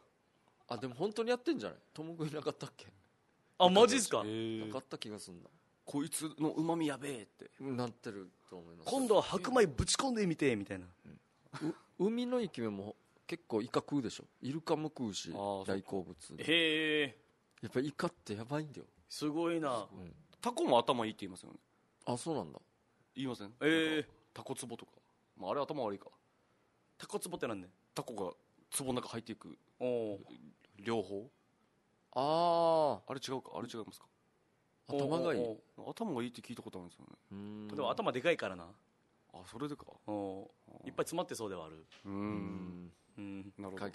でも本当にやってんじゃない？ともくいなかったっけ？ マジっすか？ なかった気がすんだ。 こいつの旨味やべえってなってると思います。 今度は白米ぶち込んでみてみたいな。 海の生き物も結構イカ食うでしょ。イルカも食うし、大好物。 へえ。 やっぱりイカってやばいんだよ。 すごいな。 タコも頭いいって言いますよね。 そうなんだ。 言いません？タコツボとか、あれ頭悪いか。 タコツボってなんで？ タコがツボの中入っていく両方。あれ違うか。あれ違いますか。 頭がいい。 頭がいいって聞いたことあるんですよね。 でも頭でかいからな。 それでか。 いっぱい詰まってそうではある。 なるほど。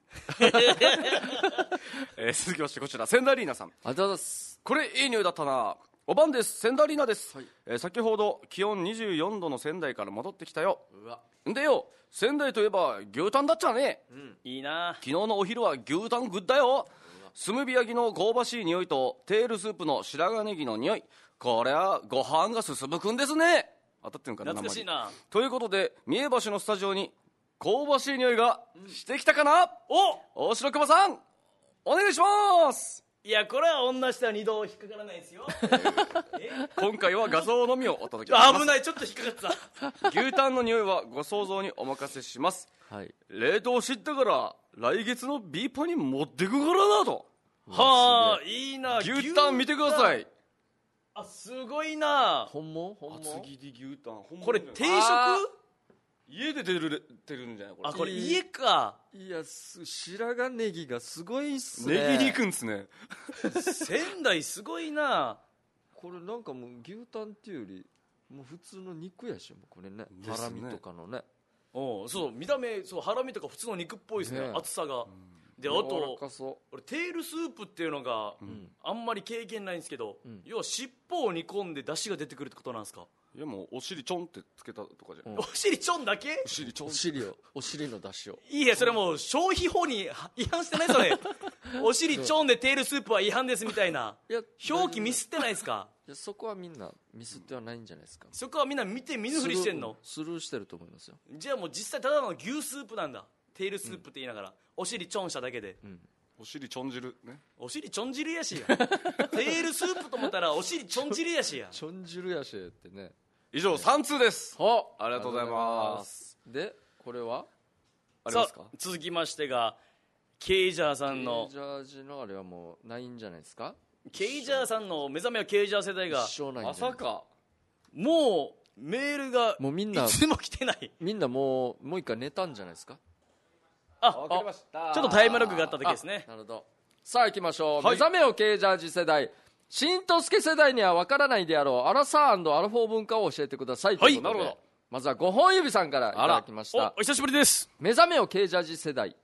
続きましてこちらセンダリーナさん。 ありがとうございます。 これいい匂いだったな。お晩です。センダリーナです、先ほど気温24度の仙台から戻ってきたよ。でよ、仙台といえば牛タンだっちゃね。 いいな。 昨日のお昼は牛タングッだよ。炭火焼きの香ばしい匂いとテールスープの白髪ネギの匂い、これはご飯が進むくんですね。当たってるんかな。 懐かしいな。 ということで三重橋のスタジオに香ばしい匂いがしてきたかな。大城熊さんお願いします。 いや、これは女下は2度引っかからないですよ。 今回は画像のみをお届けします。 危ない、ちょっと引っかかった。 牛タンの匂いはご想像にお任せします、冷凍知ったから来月のビーパに持ってくからなと。いいな。 牛タン見てください。 すごいな。 本物厚切り牛タン。 これ定食？ 家で出るんじゃないこれ。 これ家か。 いや、白髪ネギがすごいっすね。 ネギに行くんですね。 仙台すごいな。 これなんかもう牛タンっていうよりもう普通の肉やし、これね、ハラミとかのね。 そう見た目、ハラミとか普通の肉っぽいですね、厚さが。で、あと俺テールスープっていうのがあんまり経験ないんですけど、要は尻尾を煮込んで出汁が出てくるってことなんですか？ いや、もうお尻ちょんってつけたとかじゃん。 お尻ちょんだけ？ お尻ちょん。 お尻の出汁を。 いや、それもう消費法に違反してないそれ。お尻ちょんでテールスープは違反ですみたいな。表記ミスってないですか？ いや、そこはみんなミスってはないんじゃないですか。 そこはみんな見ぬふりしてんの？ スルーしてると思いますよ。 じゃあもう実際ただの牛スープなんだ。テールスープって言いながら、お尻ちょんしただけで。 お尻ちょん汁ね。 お尻ちょん汁やしや。テールスープと思ったらお尻ちょん汁やしや。 ちょん汁やしってね。 以上3通です。ありがとうございます。 で、これはありますか？ 続きましてがケイジャーさんのケイジャージのあれはもうないんじゃないですか？ ケイジャーさんの目覚めはケイジャー世代がまさかもうメールがもうみんないつも来てない。 みんなもう一回寝たんじゃないですか？ わかりました。 ちょっとタイムラグがあっただけですね。 なるほど。さあ行きましょう、目覚めよケイジャージ世代。新とすけ世代には分からないであろうアラサー&アラフォー文化を教えてください。 はい、 なるほど。 まずは5本指さんからいただきました。 お久しぶりです。 目覚めよケイジャージ世代。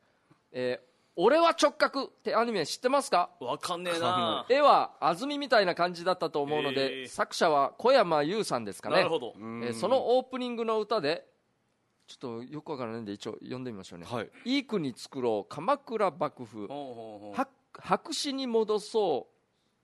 俺は直角ってアニメ知ってますか？ わかんねえな。 絵は安住みたいな感じだったと思うので、作者は小山優さんですかね。 なるほど。 そのオープニングの歌でちょっとよくわからないんで一応読んでみましょうね。はい、いい国作ろう鎌倉幕府、白紙に戻そう、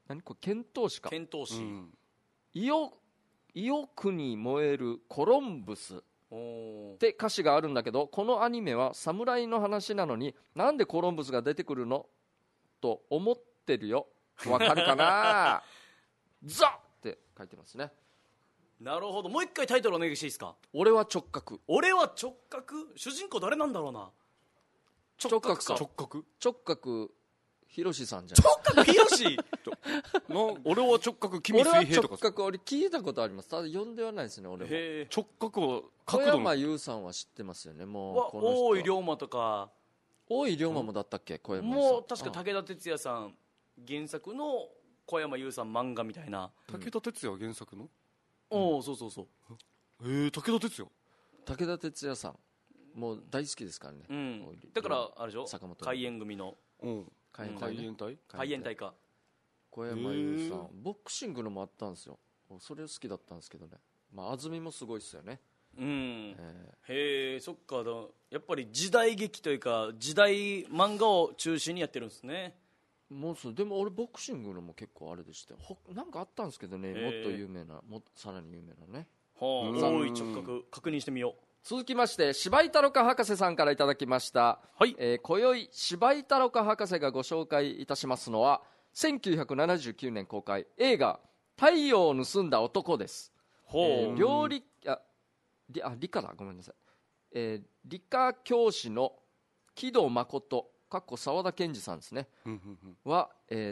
何これ遣唐使か、 遣唐使、 伊予国燃えるコロンブスって歌詞があるんだけど、このアニメは侍の話なのになんでコロンブスが出てくるのと思ってるよ。わかるかなザって書いてますね。 なるほど。もう一回タイトルお願いしていいですか？ 俺は直角。 俺は直角。主人公誰なんだろうな。 直角か。直角ひろしさんじゃん。直角ひろし俺は直角君水平とか。 俺は直角、俺聞いたことあります。ただ読んではないですね。俺は直角を小山優さんは知ってますよね。もうこの人大井龍馬とか。 大井龍馬もだったっけ？小山優さんもう確か武田鉄矢さん原作の小山優さん漫画みたいな。 武田鉄矢原作の、 そうそうそう。 武田鉄矢。 武田鉄矢さんもう大好きですからね。 だからあれでしょ、海援組の海援隊か。 小山優さんボクシングのもあったんですよ。それ好きだったんですけどね。まあ安住もすごいですよね。 へえ、そっか。やっぱり時代劇というか時代漫画を中心にやってるんですね。 もうでも俺ボクシングのも結構あれでしてなんかあったんですけどね。もっと有名なさらに有名なね。 大井直角確認してみよう。 続きまして柴井太郎か博士さんからいただきました。はい、今宵柴井太郎か博士がご紹介いたしますのは1979年公開映画太陽を盗んだ男です。理科だごめんなさい、理科教師の木戸誠沢田研二さんですねは、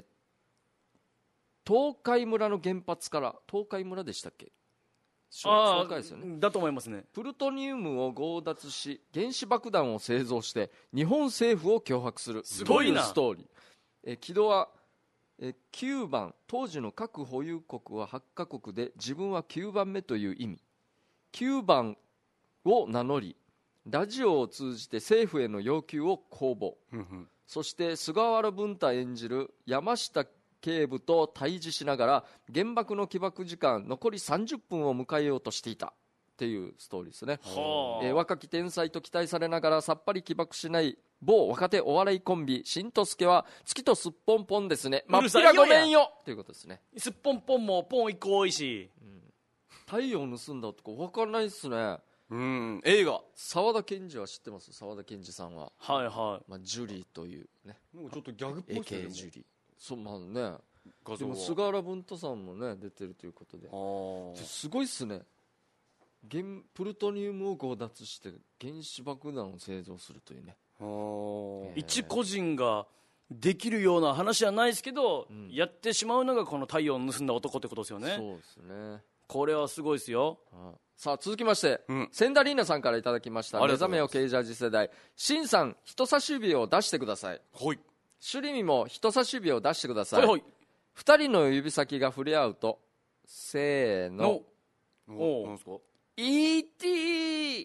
東海村の原発から東海村でしたっけ？ ですよね。だと思いますね。 プルトニウムを強奪し原子爆弾を製造して日本政府を脅迫するすごいなストーリー。木戸は9番、当時の核保有国は8カ国で自分は9番目という意味9番を名乗りラジオを通じて政府への要求を公募そして菅原文太演じる山下警部と対峙しながら原爆の起爆時間残り30分を迎えようとしていたっていうストーリーですね。若き天才と期待されながらさっぱり起爆しない某若手お笑いコンビしんとすけは月とすっぽんぽんですね。まっぴらごめんよということですね。 すっぽんぽんもポン1個多いし、 太陽を盗んだ男分かんないっすね。 映画沢田研二は知ってます？沢田研二さんははいはい、 ジュリーというね、 ちょっとギャグっぽいですね。 ジュリーそうね。でも菅原文太さんもね出てるということですごいっすね。プルトニウムを強奪して原子爆弾を製造するというね。 一個人ができるような話はないですけど、やってしまうのがこの太陽を盗んだ男ってことですよね。 そうですね。 これはすごいですよ。 さあ続きまして、千田里奈さんからいただきました。目覚めよケージャージ世代。しんさん人差し指を出してください。 はい。 シュリミも人差し指を出してください。2人の指先が触れ合うとせーのなんですか？ E.T.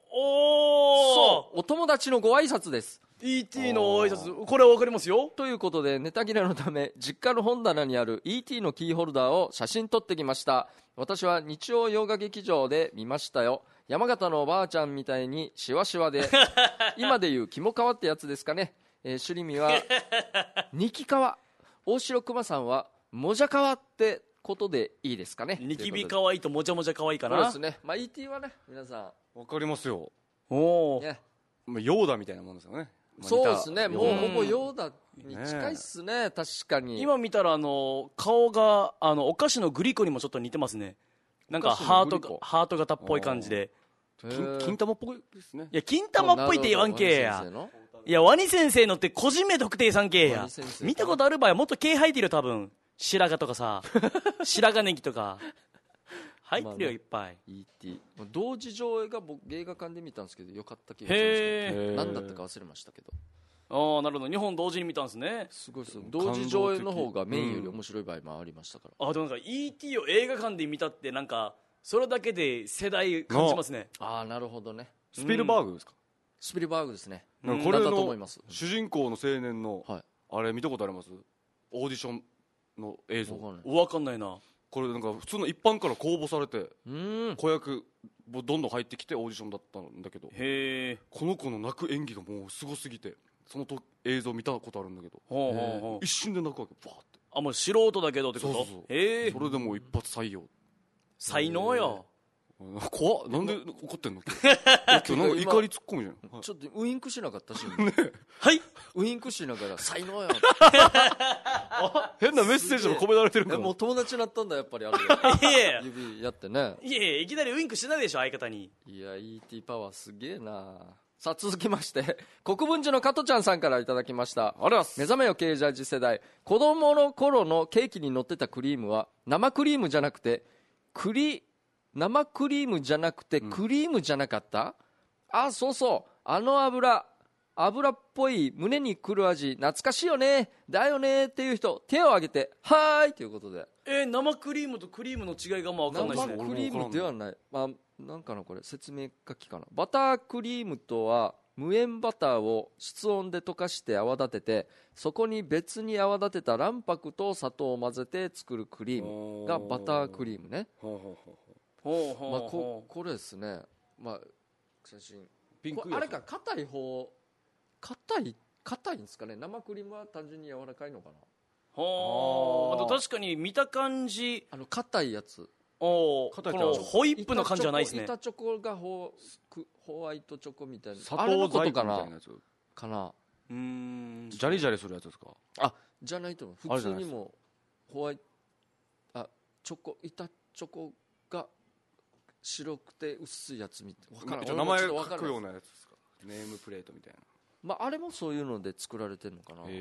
そうお友達のご挨拶です。 E.T. の挨拶、これは分かりますよ。 ということでネタ切れのため実家の本棚にある E.T. のキーホルダーを写真撮ってきました。私は日曜洋画劇場で見ましたよ。山形のおばあちゃんみたいにシワシワで今でいう肝皮ってやつですかね。シュリミはニキ皮、大城熊さんはもじゃ皮ってことでいいですかね。 ニキビ可愛いともじゃもじゃ可愛いかな。 そうですね。E.T. はね皆さんわかりますよ。 お、 ね、ヨーダみたいなもんですよね。 そうですね。もうほぼヨーダに近いっすね。確かに今見たら顔がお菓子のグリコにもちょっと似てますね。なんかハート型っぽい感じで金玉っぽいですね。 いや金玉っぽいって言わんけや。いやワニ先生のって個人名特定さんけや。見たことある場合はもっと毛生えてるよ多分。白髪とかさ白髪ネギとか入ってるよいっぱい。 E.T. 同時上映が僕映画館で見たんですけどよかった気がしました。何だったか忘れましたけど。 ああなるほど。2本同時に見たんですね。 すごいです。同時上映の方がメインより面白い場合もありましたから。 でもなんか E.T. を映画館で見たってなんかそれだけで世代感じますね。 なるほどね。 スピルバーグですか？ スピルバーグですね。 これの主人公の青年の、あれ見たことあります？オーディションの映像。 分かんないな。 これなんか普通の一般から公募されて子役どんどん入ってきてオーディションだったんだけど、この子の泣く演技がもうすごすぎて、その映像見たことあるんだけど、一瞬で泣くわけ。バーって。 もう素人だけどってこと？ そう。それでもう一発採用。 才能よ。 怖っ。なんで怒ってんの？今日なんか怒りツッコミじゃん。 ちょっとウインクしなかったし、 はい、 ウインクしながら才能よ。 変なメッセージも込められてるから。 もう友達になったんだやっぱり。あれ指やってね。 いやいきなりウインクしないでしょ相方に。 いや ET パワーすげえな。さあ続きまして国分寺の加トちゃんさんからいただきました。 ありがとうございます。 目覚めよケージャージ世代。子供の頃のケーキに乗ってたクリームは生クリームじゃなくて生クリームじゃなくてクリームじゃなかった、そうそう、あの油っぽい胸にくる味懐かしいよねだよねっていう人手を挙げてはーいということで。 生クリームとクリームの違いが分かんないですね。 生クリームではない、なんかなこれ説明書きかな。バタークリームとは無塩バターを室温で溶かして泡立てて、そこに別に泡立てた卵白と砂糖を混ぜて作るクリームがバタークリームね。これですね。写真ピンクあれか、硬いんですかね。生クリームは単純に柔らかいのかな。 あと確かに見た感じ硬いやつ。 このホイップの感じじゃないですね。 板チョコがホワイトチョコみたいな。 砂糖細工みたいなやつかな。 ジャリジャリするやつですか？ じゃないと思う。普通にもホワイト板チョコが白くて薄いやつみたいな。 名前書くようなやつですか？ネームプレートみたいな。 あれもそういうので作られてるのかな。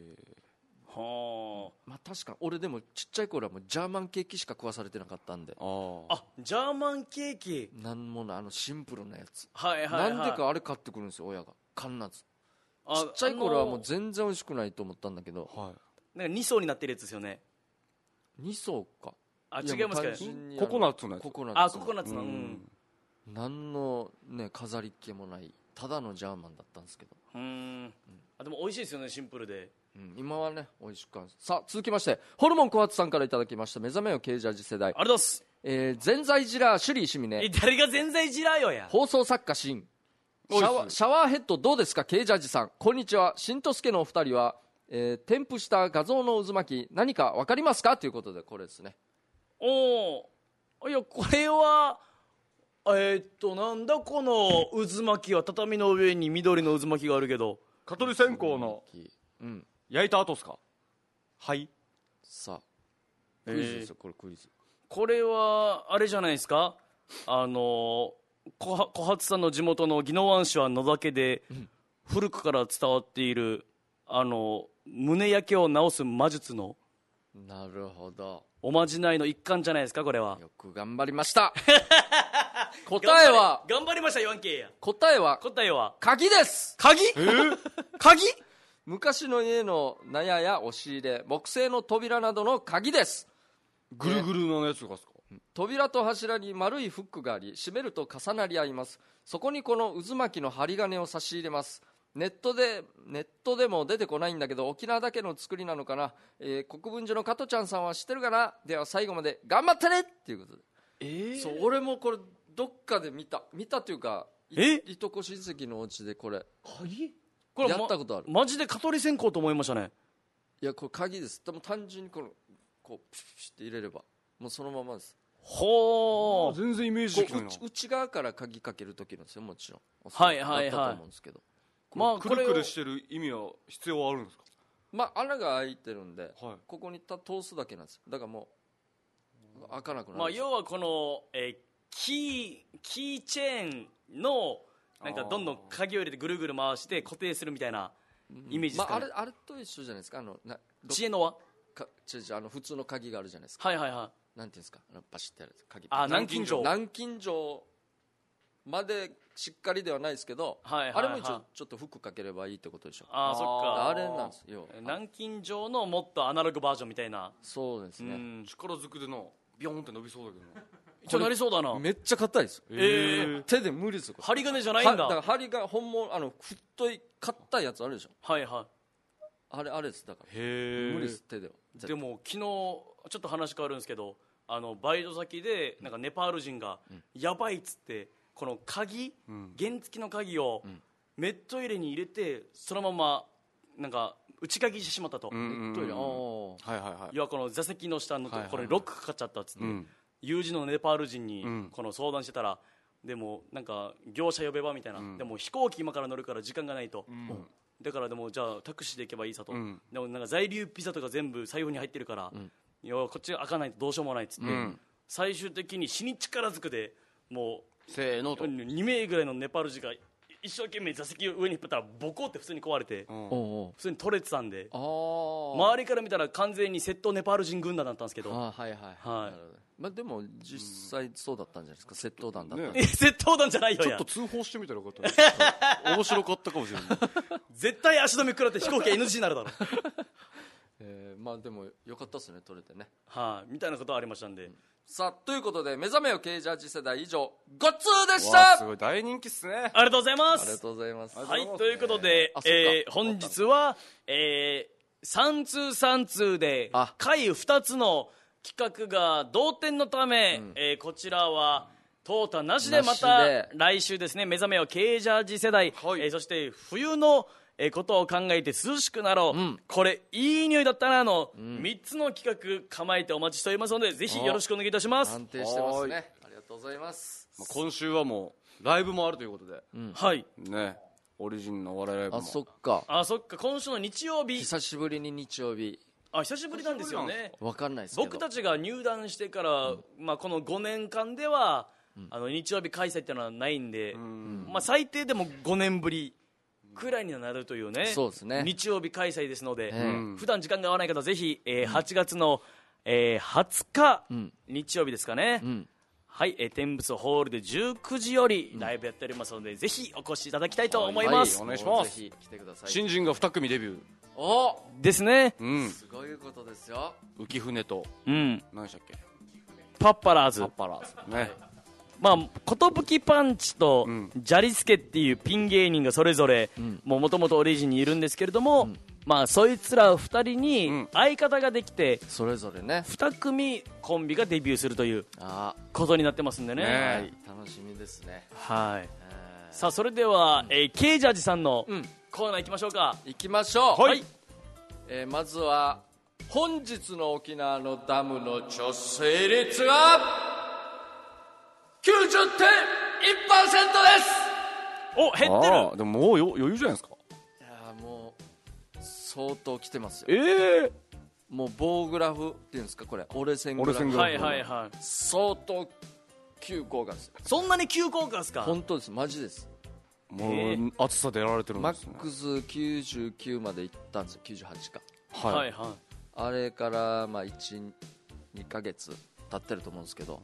確かに俺でもちっちゃい頃はもうジャーマンケーキしか食わされてなかったんで。 ジャーマンケーキなんもないシンプルなやつ。 なんでかあれ買ってくるんですよ親が。必ず。ちっちゃい頃はもう全然美味しくないと思ったんだけど、 なんか2層になってるやつですよね。 2層か。 違いますかね。 ココナッツのやつ。 ココナッツの何のね飾りっ気もないただのジャーマンだったんですけど。 でも美味しいですよね、シンプルで。 今はね美味しく感じ。さあ続きましてホルモン小発さんからいただきました。目覚めよケージャージ世代。 ありがとうございます。 全財ジラー首里石峰。 誰が全財ジラーよや。 放送作家新シャワーヘッドどうですかケージャージさん。こんにちは。しんとすけのお二人は、添付した画像の渦巻き何か分かりますかということで、これですね。 いやこれはなんだこの渦巻きは。畳の上に緑の渦巻きがあるけど、 蚊取り線香の焼いた後ですか？ さあクイズですよ。これクイズ。 これはあれじゃないですか。小発さんの地元の宜野湾市は野岳で古くから伝わっている胸焼けを治す魔術の。 なるほど。 おまじないの一環じゃないですかこれは。 よく頑張りました答えは頑張りました。4K や。 答えは鍵です。 鍵昔の家の納屋や押し入れ、木製の扉などの鍵です。 ぐるぐるのやつがですか？ 扉と柱に丸いフックがあり、閉めると重なり合います。そこにこの渦巻きの針金を差し入れます。ネットでも出てこないんだけど沖縄だけの作りなのかな。国分寺の加トちゃんさんは知ってるかな。では最後まで頑張ってねっていうことで。そう俺もこれどっかで見たというか、いとこ親戚のお家でこれやったことある。 マジで蚊取り線香と思いましたね。 いやこれ鍵です。でも単純にこうプシュって入れればもうそのままです。 全然イメージできないな。 内側から鍵かける時なんですよもちろん。だったと思うんですけど。 くるくるしてる意味は必要はあるんですか？ 穴が開いてるんで、ここに通すだけなんですよ。だからもう開かなくなる。 要はこの、キーチェーンのなんかどんどん鍵を入れてぐるぐる回して固定するみたいなイメージですかね。 あれと一緒じゃないですか。 知恵の輪普通の鍵があるじゃないですか。なんていうんですか、バシッてやる鍵。 南京錠までしっかりではないですけど、あれも一応ちょっとフックかければいいってことでしょ。 そっか。 あれなんですよ。 南京錠のもっとアナログバージョンみたいな。 そうですね。 力ずくでビヨンって伸びそうだけどな。 一応なりそうだな。 めっちゃ硬いです。手で無理ですよ。 針金じゃないんだ。 だから針が本物太い硬いやつあるでしょ。 はいはい。 あれです。だから無理です、手では。 でも昨日ちょっと話変わるんですけど、バイト先でなんかネパール人がやばいっつってこの鍵、原付の鍵をメット入れに入れてそのままなんか内鍵してしまったと。メット入れ、はいはいはい。いやこの座席の下のこれロックかかっちゃったっつって、友人のネパール人にこの相談してたら、でもなんか業者呼べばみたいな、でも飛行機今から乗るから時間がないと、だからでもじゃあタクシーで行けばいいさと、でもなんか在留ピザとか全部財布に入ってるから、いやこっち開かないとどうしようもないっつって、最終的に死に力ずくでもうせーのと 2名ぐらいのネパール人が一生懸命座席を上に引っ張ったらボコって普通に壊れて、普通に取れてたんで、周りから見たら完全に窃盗ネパール人軍団だったんですけど、はいはいはい、 まあ、でも実際そうだったんじゃないですか。窃盗団だった、 窃盗団じゃないよ。 ちょっと通報してみたらよかったね。面白かったかもしれない。 絶対足止め食らって飛行機 NG になるだろ。 まあでもよかったですね、取れてね。 はい、みたいなことありましたんで、 さあということで目覚めよKジャージ世代以上ごっつーでした。 すごい大人気っすね。 ありがとうございます。 ありがとうございます。 はい、ということで、本日は、3通3通で回2つの企画が同点のため、こちらは淘汰なしで、また来週ですね、目覚めよKジャージ世代、そして冬のことを考えて涼しくなろう、これいい匂いだったなの3つの企画構えてお待ちしておりますので、ぜひよろしくお願いいたします。 安定してますね。ありがとうございます。 今週はもうライブもあるということで、 はいね、オリジンのお笑いライブも。 そっか今週の日曜日、 久しぶりに日曜日。 久しぶりなんですよね。 分かんないですけど、 僕たちが入団してから、この5年間では、日曜日開催っていうのはないんで、最低でも5年ぶりくらいにはなるというね。 そうですね、 日曜日開催ですので、普段時間が合わない方ぜひ、8月の、20日、日曜日ですかね、はい、天仏ホールで19時よりライブやっておりますので、ぜひお越しいただきたいと思います。 お願いします。 ぜひ来てください。 新人が2組デビューですね。 すごいことですよ。 浮舟と、何でしたっけ、 パッパラーズね。 ことぶきパンチとジャリスケっていうピン芸人がそれぞれもともとオリジンにいるんですけれども、そいつら2人に相方ができて、 それぞれね 2組コンビがデビューするということになってますんでね。 はい、楽しみですね。 はい、さあそれでは、Kジャージさんのコーナー行きましょうか。 行きましょう。 はい、 まずは本日の沖縄のダムの貯水率は90.1% です。 お、減ってる。 でももう余裕じゃないですか。 いやもう相当来てますよ。もう棒グラフっていうんですか、これ折れ線グラフ。 はいはいはい。 相当急降下です。 そんなに急降下ですか。 本当です、マジです。 もう暑さでやられてるんですね。 マックス99までいったんですよ。98か。 はいはい。 あれから1、2ヶ月経ってると思うんですけど、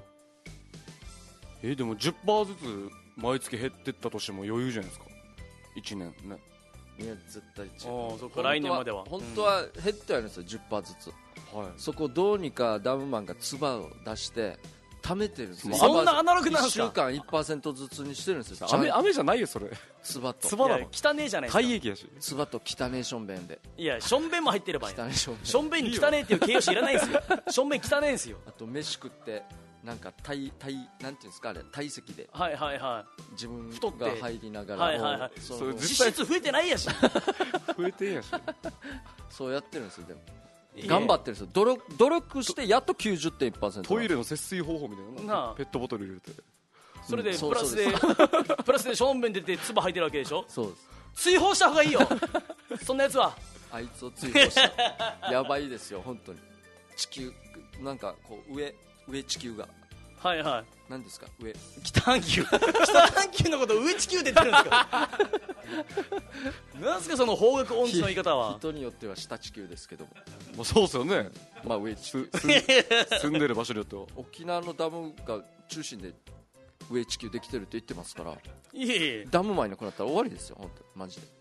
でも 10% ずつ毎月減ってったとしても余裕じゃないですか。1年ね。 いや絶対違う。 そっか、来年までは本当は減ってはいるんですよ、10% ずつ。そこをどうにかダムマンが唾を出して貯めてるんですよ。 そんなアナログなんですか。 1週間 1% ずつにしてるんですよ。 雨じゃないよそれ。 唾と唾だもん。汚ねえじゃないですか。 体液やし。 唾と汚ねえションベンで。 いや、ションベンも入ってればいい。 汚ねえションベン。 ションベンに汚ねえっていう形容詞いらないんですよ。ションベン汚ねえんですよ。 あと飯食ってなんかなんていうんですか、あれ体積で、 はいはいはい、 自分が入りながら、 はいはいはい、実質増えてないやし。 増えてんやし。 そうやってるんですよ。でも頑張ってるんですよ。努力してやっと 90.1%。 トイレの節水方法みたいな、ペットボトル入れて、 それでプラスでションベン出て唾吐いてるわけでしょ。 そうです。 追放した方がいいよ。そんなやつはあいつを追放したやばいですよ本当に。地球なんかこう上地球が、 はいはい、 何ですか、上北半球北半球のことを上地球って言ってるんですか。なんすかその方角音痴の言い方は。 人によっては下地球ですけども。 もうそうですよね。 上地球住んでる場所によっては沖縄のダムが中心で上地球できてるって言ってますから。 いえいえ、 ダム前なくなったら終わりですよ本当マジで。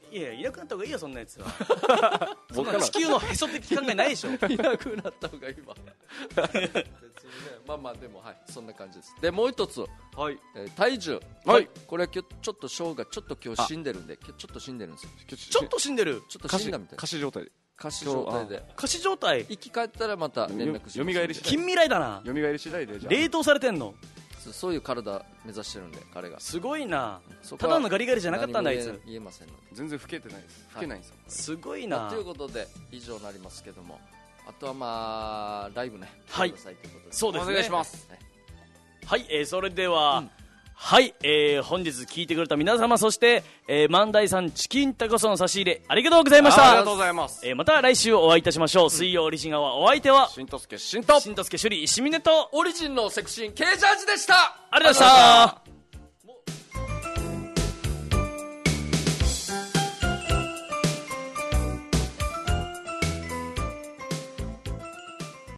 いやいなくなった方がいいよそんなやつはそんな地球のへそ的考えないでしょ。いなくなった方がいいわ別にね、まあまあでもはいそんな感じです。でもう一つ、はい体重、はい、これは今日ちょっとショーがちょっと今日死んでるんで、ちょっと死んでるんですよ。 ちょっと死んでる、 ちょっと死んだみたいな仮死状態で、 仮死状態で、 仮死状態、 生き返ったらまた連絡します。 よみがえり次第、 近未来だな。 よみがえり次第でじゃあ冷凍されてんの。 そういう体目指してるんで彼が。 すごいな。ただのガリガリじゃなかったんだあいつ。 言えませんので全然老けてないです。老けないんですよ、 すごいな。 ということで以上になりますけども、あとはまあライブね、 はい、そうですね、 お願いします。 はい、それでは、はい、本日聞いてくれた皆様、そして、万代さんチキンタコスの差し入れありがとうございました。 ありがとうございます。 また来週お会いいたしましょう。水曜オリジンアワー、お相手はしんとすけしんとしんとすけしゅり石峰とオリジンのセクシー K ジャージでした。 ありがとうございました。